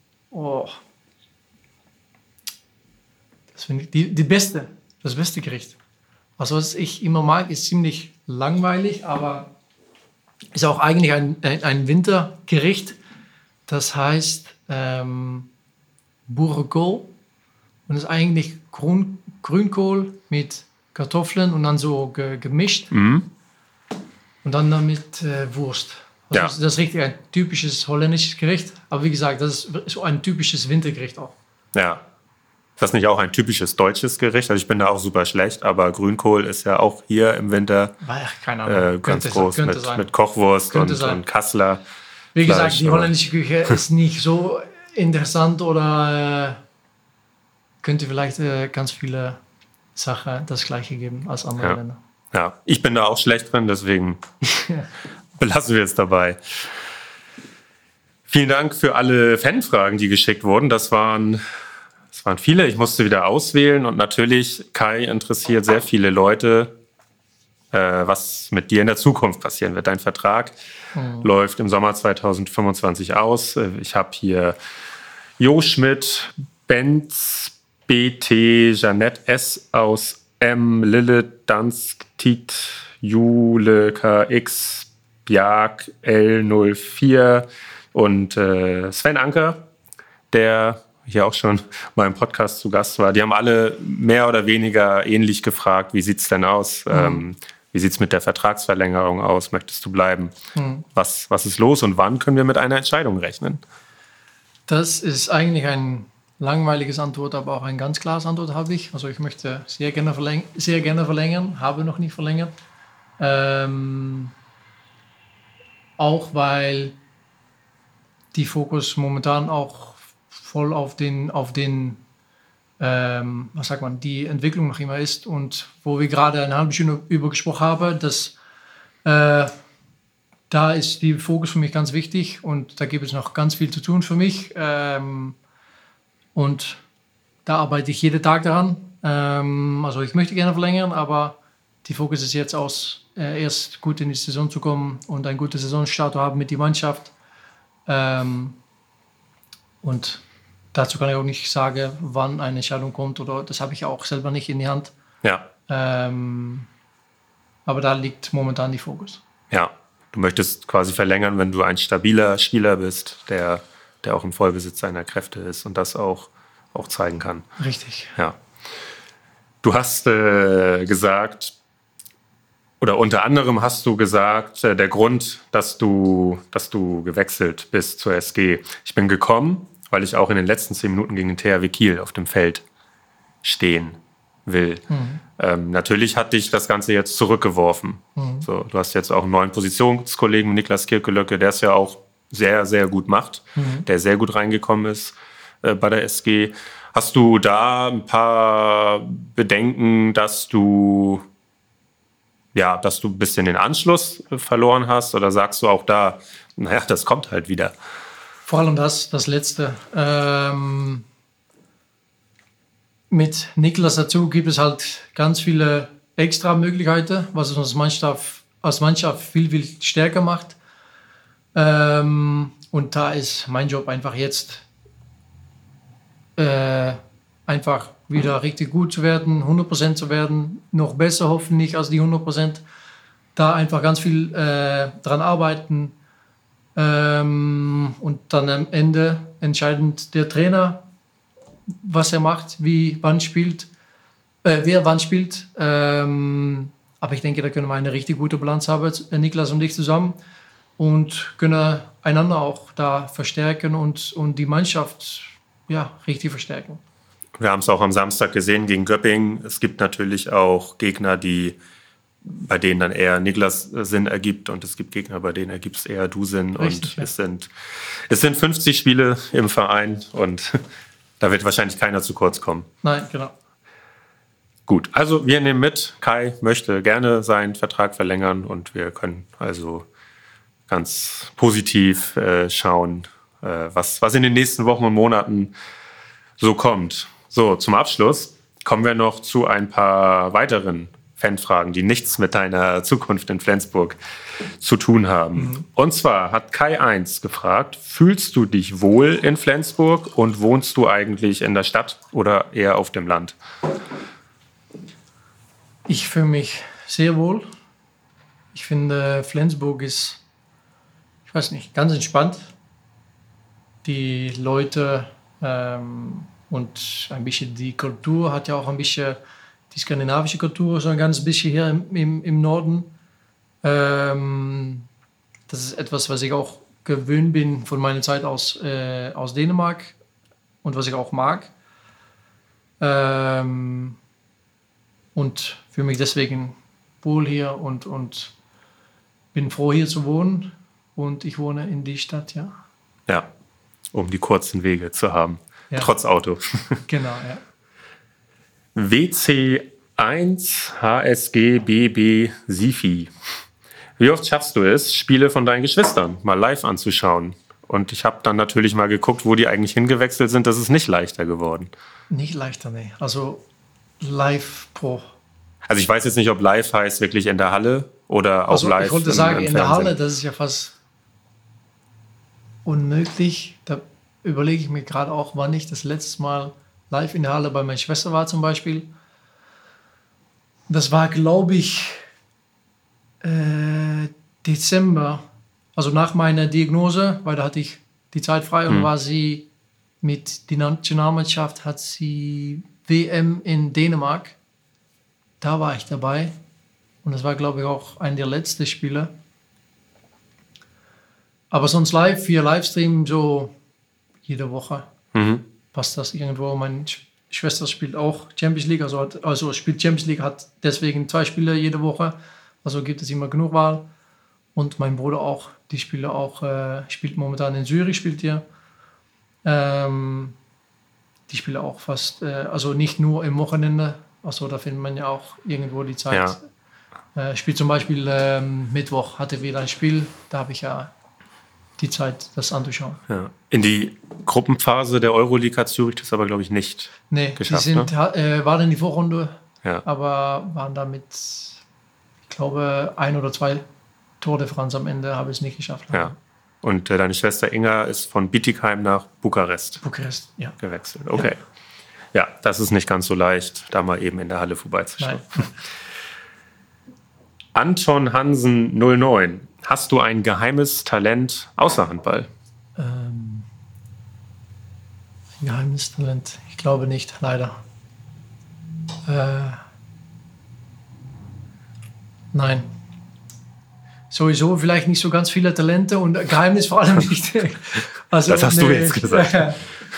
S1: das finde ich das beste Gericht. Also was ich immer mag, ist ziemlich langweilig, aber ist auch eigentlich ein Wintergericht. Das heißt Boerenkool. Und ist eigentlich Grünkohl mit Kartoffeln und dann so gemischt. Und dann damit Wurst. Also das ist richtig ein typisches holländisches Gericht. Aber wie gesagt, das ist so ein typisches Wintergericht auch.
S3: Ja. Ist das nicht auch ein typisches deutsches Gericht? Also ich bin da auch super schlecht, aber Grünkohl ist ja auch hier im Winter
S1: keine Ahnung.
S3: ganz groß mit Kochwurst und Kassler.
S1: Wie gesagt, die holländische Küche ist nicht so interessant oder könnte vielleicht ganz viele Sachen das Gleiche geben als andere Länder.
S3: Ja, ich bin da auch schlecht drin, deswegen belassen wir es dabei. Vielen Dank für alle Fanfragen, die geschickt wurden. Das waren viele. Ich musste wieder auswählen und natürlich, Kai, interessiert sehr viele Leute, was mit dir in der Zukunft passieren wird. Dein Vertrag läuft im Sommer 2025 aus. Ich habe hier Jo Schmidt, Benz, BT, Jeanette S. aus M, Lille, Dansk, Tit, Jule, KX, Bjark, L04 und Sven Anker, der hier auch schon mal im Podcast zu Gast war. Die haben alle mehr oder weniger ähnlich gefragt, wie sieht es denn aus? Wie sieht es mit der Vertragsverlängerung aus? Möchtest du bleiben? Was ist los und wann können wir mit einer Entscheidung rechnen?
S1: Das ist eigentlich ein langweiliges Antwort, aber auch ein ganz klares Antwort habe ich. Also ich möchte sehr gerne verlängern, habe noch nicht verlängert. Auch weil die Fokus momentan auch voll auf die Entwicklung noch immer ist und wo wir gerade eine halbe Stunde über gesprochen haben, dass da ist die Fokus für mich ganz wichtig und da gibt es noch ganz viel zu tun für mich und da arbeite ich jeden Tag daran. Also ich möchte gerne verlängern, aber die Fokus ist jetzt erst gut in die Saison zu kommen und einen guten Saisonstart zu haben mit der Mannschaft und dazu kann ich auch nicht sagen, wann eine Entscheidung kommt oder das habe ich auch selber nicht in die Hand.
S3: Ja.
S1: Aber da liegt momentan die Fokus.
S3: Ja, du möchtest quasi verlängern, wenn du ein stabiler Spieler bist, der auch im Vollbesitz seiner Kräfte ist und das auch zeigen kann.
S1: Richtig.
S3: Ja. Du hast gesagt, oder unter anderem hast du gesagt, der Grund, dass du gewechselt bist zur SG. Ich bin gekommen, weil ich auch in den letzten 10 Minuten gegen den THW Kiel auf dem Feld stehen will. Natürlich hat dich das Ganze jetzt zurückgeworfen. So, du hast jetzt auch einen neuen Positionskollegen, Niklas Kirkelöcke, der es ja auch sehr, sehr gut macht, der sehr gut reingekommen ist bei der SG. Hast du da ein paar Bedenken, dass du ein bisschen den Anschluss verloren hast? Oder sagst du auch da, naja, das kommt halt wieder?
S1: Vor allem das Letzte. Mit Niklas dazu gibt es halt ganz viele extra Möglichkeiten, was es uns als Mannschaft viel, viel stärker macht. Und da ist mein Job einfach jetzt einfach wieder richtig gut zu werden, 100% zu werden, noch besser hoffentlich als die 100%. Da einfach ganz viel dran arbeiten. Und dann am Ende entscheidend der Trainer, was er macht, wer wann spielt. Aber ich denke, da können wir eine richtig gute Balance haben, Niklas und ich zusammen, und können einander auch da verstärken und die Mannschaft richtig verstärken.
S3: Wir haben es auch am Samstag gesehen gegen Göppingen. Es gibt natürlich auch Gegner, bei denen dann eher Niklas Sinn ergibt, und es gibt Gegner, bei denen ergibt es eher du Sinn. Richtig, und es sind 50 Spiele im Verein und da wird wahrscheinlich keiner zu kurz kommen.
S1: Nein, genau.
S3: Gut, also wir nehmen mit, Kai möchte gerne seinen Vertrag verlängern und wir können also ganz positiv schauen, was in den nächsten Wochen und Monaten so kommt. So, zum Abschluss kommen wir noch zu ein paar weiteren Fanfragen, die nichts mit deiner Zukunft in Flensburg zu tun haben. Und zwar hat Kai 1 gefragt, fühlst du dich wohl in Flensburg und wohnst du eigentlich in der Stadt oder eher auf dem Land?
S1: Ich fühle mich sehr wohl. Ich finde, Flensburg ist, ich weiß nicht, ganz entspannt. Die Leute und ein bisschen die Kultur hat ja auch ein bisschen die skandinavische Kultur, so ein ganz bisschen hier im Norden. Das ist etwas, was ich auch gewöhnt bin von meiner Zeit aus Dänemark und was ich auch mag. Und fühle mich deswegen wohl hier und bin froh, hier zu wohnen. Und ich wohne in die Stadt, ja.
S3: Ja, um die kurzen Wege zu haben,
S1: Ja.
S3: trotz Auto.
S1: Genau, ja.
S3: WC1 HSG BB Sifi. Wie oft schaffst du es, Spiele von deinen Geschwistern mal live anzuschauen? Und ich habe dann natürlich mal geguckt, wo die eigentlich hingewechselt sind. Das ist nicht leichter geworden.
S1: Nicht leichter, nee. Also live pro.
S3: Also ich weiß jetzt nicht, ob live heißt wirklich in der Halle oder auch
S1: Also
S3: live
S1: ich wollte
S3: im
S1: sagen, in der
S3: Fernsehen.
S1: Halle, das ist ja fast unmöglich. Da überlege ich mir gerade auch, wann ich das letzte Mal live in der Halle bei meiner Schwester war zum Beispiel. Das war, glaube ich, Dezember, also nach meiner Diagnose, weil da hatte ich die Zeit frei und war sie mit der Nationalmannschaft, hat sie WM in Dänemark. Da war ich dabei und das war, glaube ich, auch ein der letzten Spiele. Aber sonst live, via Livestream, so jede Woche passt das irgendwo. Meine Schwester spielt auch Champions League, also spielt Champions League, hat deswegen 2 Spiele jede Woche. Also gibt es immer genug Wahl. Und mein Bruder auch, die spielt momentan in Zürich, spielt hier. Die spielen auch fast, also nicht nur im Wochenende, also da findet man ja auch irgendwo die Zeit. Ja. Spielt zum Beispiel Mittwoch hatte wieder ein Spiel, da habe ich ja die Zeit, das anzuschauen.
S3: Ja. In die Gruppenphase der Euroleague hat Zürich das aber, glaube ich, nicht geschafft.
S1: Die waren in die Vorrunde,
S3: ja.
S1: aber waren damit, ich glaube, 1 oder 2 Tordifferenz am Ende, habe ich es nicht geschafft.
S3: Ja. Und deine Schwester Inga ist von Bietigheim nach Bukarest
S1: ja.
S3: gewechselt. Okay. Ja, das ist nicht ganz so leicht, da mal eben in der Halle vorbeizuschauen. Anton Hansen 09. Hast du ein geheimes Talent außer Handball?
S1: Ein geheimes Talent? Ich glaube nicht, leider. Nein. Sowieso vielleicht nicht so ganz viele Talente und Geheimnis vor allem nicht. Also,
S3: das hast du jetzt gesagt.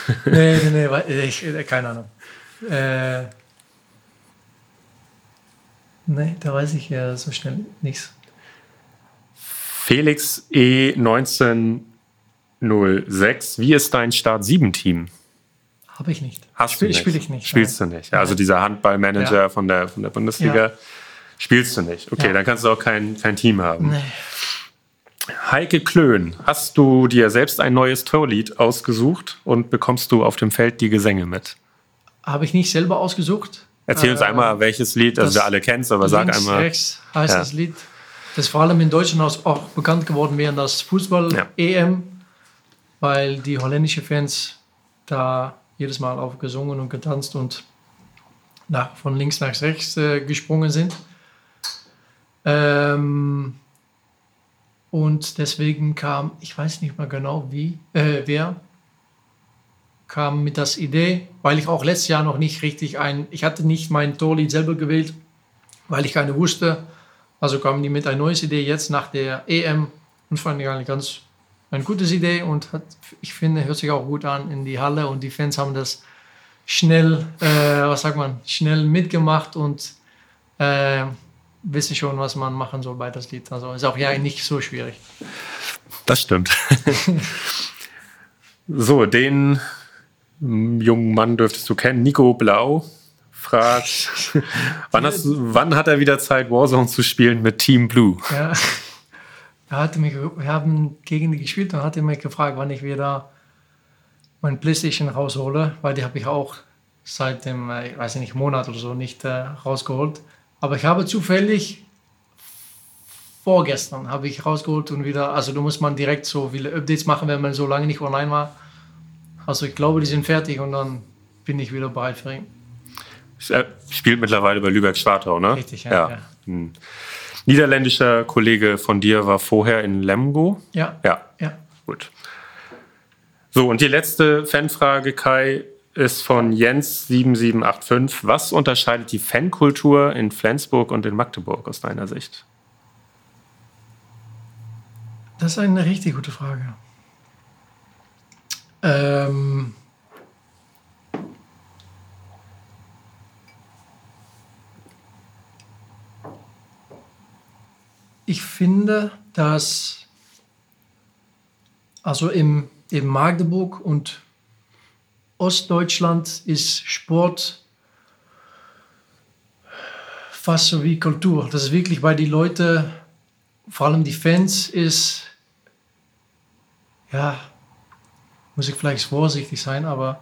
S1: Nee, keine Ahnung. Nee, da weiß ich ja so schnell nichts.
S3: Felix E. 1906. Wie ist dein Start-7-Team?
S1: Habe ich nicht.
S3: Spiel
S1: ich nicht.
S3: Spielst du nicht? Ja, also dieser Handballmanager von der Bundesliga spielst du nicht. Okay, dann kannst du auch kein Team haben.
S1: Nee.
S3: Heike Klön, hast du dir selbst ein neues Torlied ausgesucht und bekommst du auf dem Feld die Gesänge mit?
S1: Habe ich nicht selber ausgesucht.
S3: Erzähl uns einmal, welches Lied, also du alle kennst, aber sag
S1: links,
S3: einmal.
S1: Rechts heißt das Lied. Das ist vor allem in Deutschland auch bekannt geworden während das Fußball-EM, weil die holländischen Fans da jedes Mal aufgesungen und getanzt und von links nach rechts gesprungen sind. Und deswegen kam, ich weiß nicht mehr genau wer kam mit der Idee, weil ich auch letztes Jahr noch nicht richtig ich hatte nicht mein Torlied selber gewählt, weil ich keine wusste. Also kamen die mit einer neuen Idee jetzt nach der EM und fand ich eigentlich eine gute Idee und ich finde, hört sich auch gut an in die Halle und die Fans haben das schnell mitgemacht und wissen schon, was man machen soll bei das Lied. Also ist auch ja nicht so schwierig.
S3: Das stimmt. So, den jungen Mann dürftest du kennen. Nico Blau fragt, wann hat er wieder Zeit, Warzone zu spielen mit Team Blue?
S1: Ja. Wir haben gegen die gespielt und hat er mich gefragt, wann ich wieder mein PlayStation raushole, weil die habe ich auch seit dem, ich weiß nicht, Monat oder so nicht rausgeholt. Aber ich habe zufällig vorgestern habe ich rausgeholt und wieder, also da muss man direkt so viele Updates machen, wenn man so lange nicht online war. Also ich glaube, die sind fertig und dann bin ich wieder bereit für ihn.
S3: Spielt mittlerweile bei Lübeck-Schwartau, ne?
S1: Richtig, ja.
S3: Ein niederländischer Kollege von dir war vorher in Lemgo?
S1: Ja.
S3: Gut. So, und die letzte Fanfrage, Kai, ist von Jens7785. Was unterscheidet die Fankultur in Flensburg und in Magdeburg aus deiner Sicht?
S1: Das ist eine richtig gute Frage. Ich finde, dass also in Magdeburg und Ostdeutschland ist Sport fast so wie Kultur. Das ist wirklich bei den Leuten, vor allem die Fans, ist, ja, muss ich vielleicht vorsichtig sein, aber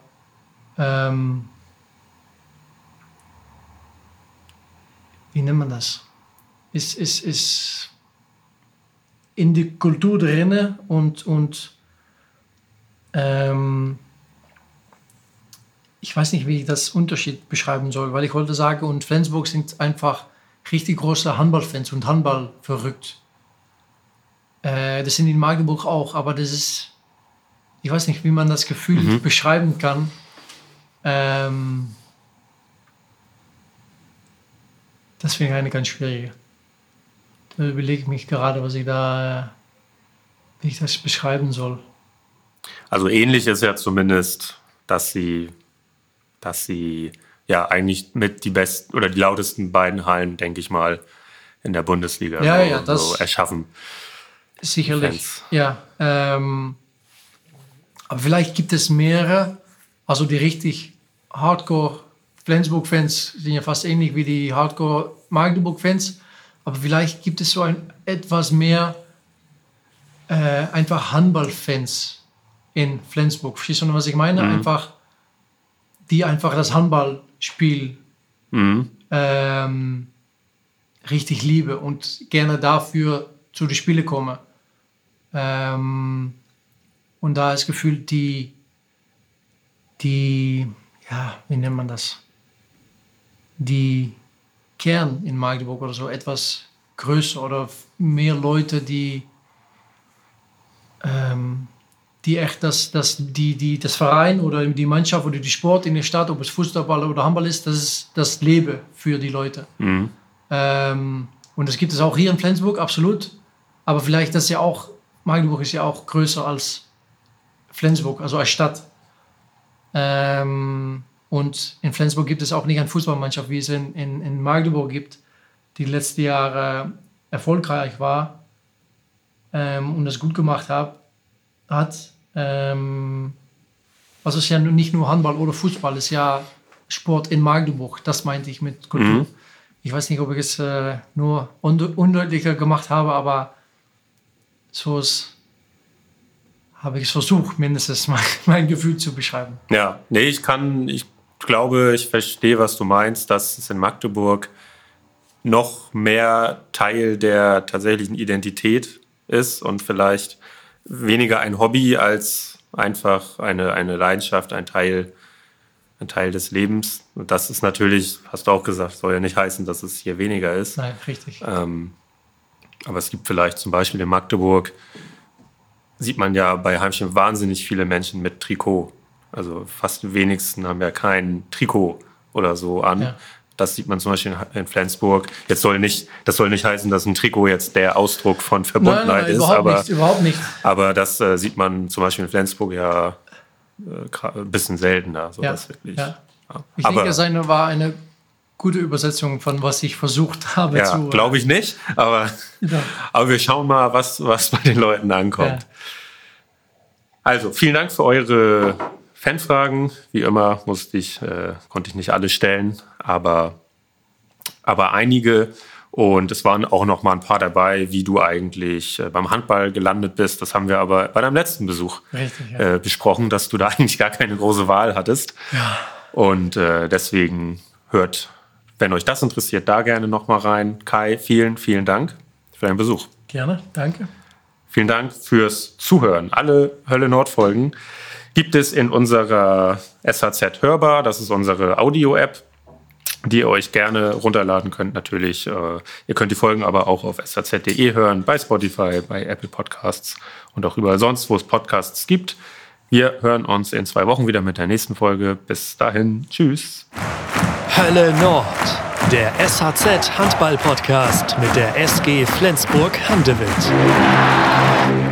S1: wie nennt man das? Ist in die Kultur drin und ich weiß nicht, wie ich das Unterschied beschreiben soll, weil ich wollte sagen, und Flensburg sind einfach richtig große Handballfans und Handball verrückt. Das sind in Magdeburg auch, aber das ist, ich weiß nicht, wie man das Gefühl beschreiben kann. Das finde ich eine ganz schwierige. Da überlege ich mich gerade, wie ich das beschreiben soll.
S3: Also ähnlich ist ja zumindest, dass sie ja eigentlich mit die besten oder die lautesten beiden Hallen, denke ich mal, in der Bundesliga so erschaffen.
S1: Sicherlich,
S3: Fans.
S1: Ja. Aber vielleicht gibt es mehrere, also die richtig Hardcore Flensburg-Fans sind ja fast ähnlich wie die Hardcore Magdeburg-Fans, aber vielleicht gibt es so etwas mehr einfach Handball-Fans in Flensburg. Verstehst du, was ich meine? Die einfach das Handballspiel richtig liebe und gerne dafür zu den Spielen komme. Und da ist gefühlt die, ja, wie nennt man das? Die Kern in Magdeburg oder so etwas größer oder mehr Leute, die echt das Verein oder die Mannschaft oder die Sport in der Stadt, ob es Fußball oder Handball ist, das ist das Leben für die Leute. Und das gibt es auch hier in Flensburg, absolut. Aber vielleicht das ja auch, Magdeburg ist ja auch größer als Flensburg, also als Stadt. Und in Flensburg gibt es auch nicht eine Fußballmannschaft, wie es in Magdeburg gibt, die letzten Jahre erfolgreich war und das gut gemacht hat. Also es ist ja nicht nur Handball oder Fußball, es ist ja Sport in Magdeburg. Das meinte ich mit Kultur. Ich weiß nicht, ob ich es nur undeutlicher gemacht habe, aber so habe ich es versucht, mindestens mein Gefühl zu beschreiben.
S3: Ja, nee, ich glaube, ich verstehe, was du meinst, dass es in Magdeburg noch mehr Teil der tatsächlichen Identität ist und vielleicht weniger ein Hobby als einfach eine Leidenschaft, ein Teil des Lebens. Und das ist natürlich, hast du auch gesagt, soll ja nicht heißen, dass es hier weniger ist.
S1: Nein, richtig.
S3: Aber es gibt vielleicht zum Beispiel in Magdeburg, sieht man ja bei Heimspielen wahnsinnig viele Menschen mit Trikot. Also fast die wenigsten haben ja kein Trikot oder so an. Ja. Das sieht man zum Beispiel in Flensburg. Das soll nicht heißen, dass ein Trikot jetzt der Ausdruck von Verbundenheit ist.
S1: Überhaupt nicht.
S3: Aber das sieht man zum Beispiel in Flensburg ja ein bisschen seltener. So das wirklich.
S1: Ja. Ich denke, seine war eine gute Übersetzung von was ich versucht habe zu...
S3: Ja, glaube ich nicht. Aber wir schauen mal, was bei den Leuten ankommt. Ja. Also, vielen Dank für eure Fanfragen. Wie immer konnte ich nicht alle stellen, aber einige. Und es waren auch noch mal ein paar dabei, wie du eigentlich beim Handball gelandet bist. Das haben wir aber bei deinem letzten Besuch besprochen, dass du da eigentlich gar keine große Wahl hattest.
S1: Ja.
S3: Und deswegen wenn euch das interessiert, da gerne noch mal rein. Kai, vielen, vielen Dank für deinen Besuch.
S1: Gerne, danke.
S3: Vielen Dank fürs Zuhören. Alle Hölle Nord-Folgen gibt es in unserer SHZ Hörbar. Das ist unsere Audio-App, die ihr euch gerne runterladen könnt natürlich. Ihr könnt die Folgen aber auch auf shz.de hören, bei Spotify, bei Apple Podcasts und auch überall sonst, wo es Podcasts gibt. Wir hören uns in 2 Wochen wieder mit der nächsten Folge. Bis dahin, tschüss.
S2: Hölle Nord, der SHZ Handball-Podcast mit der SG Flensburg-Handewitt.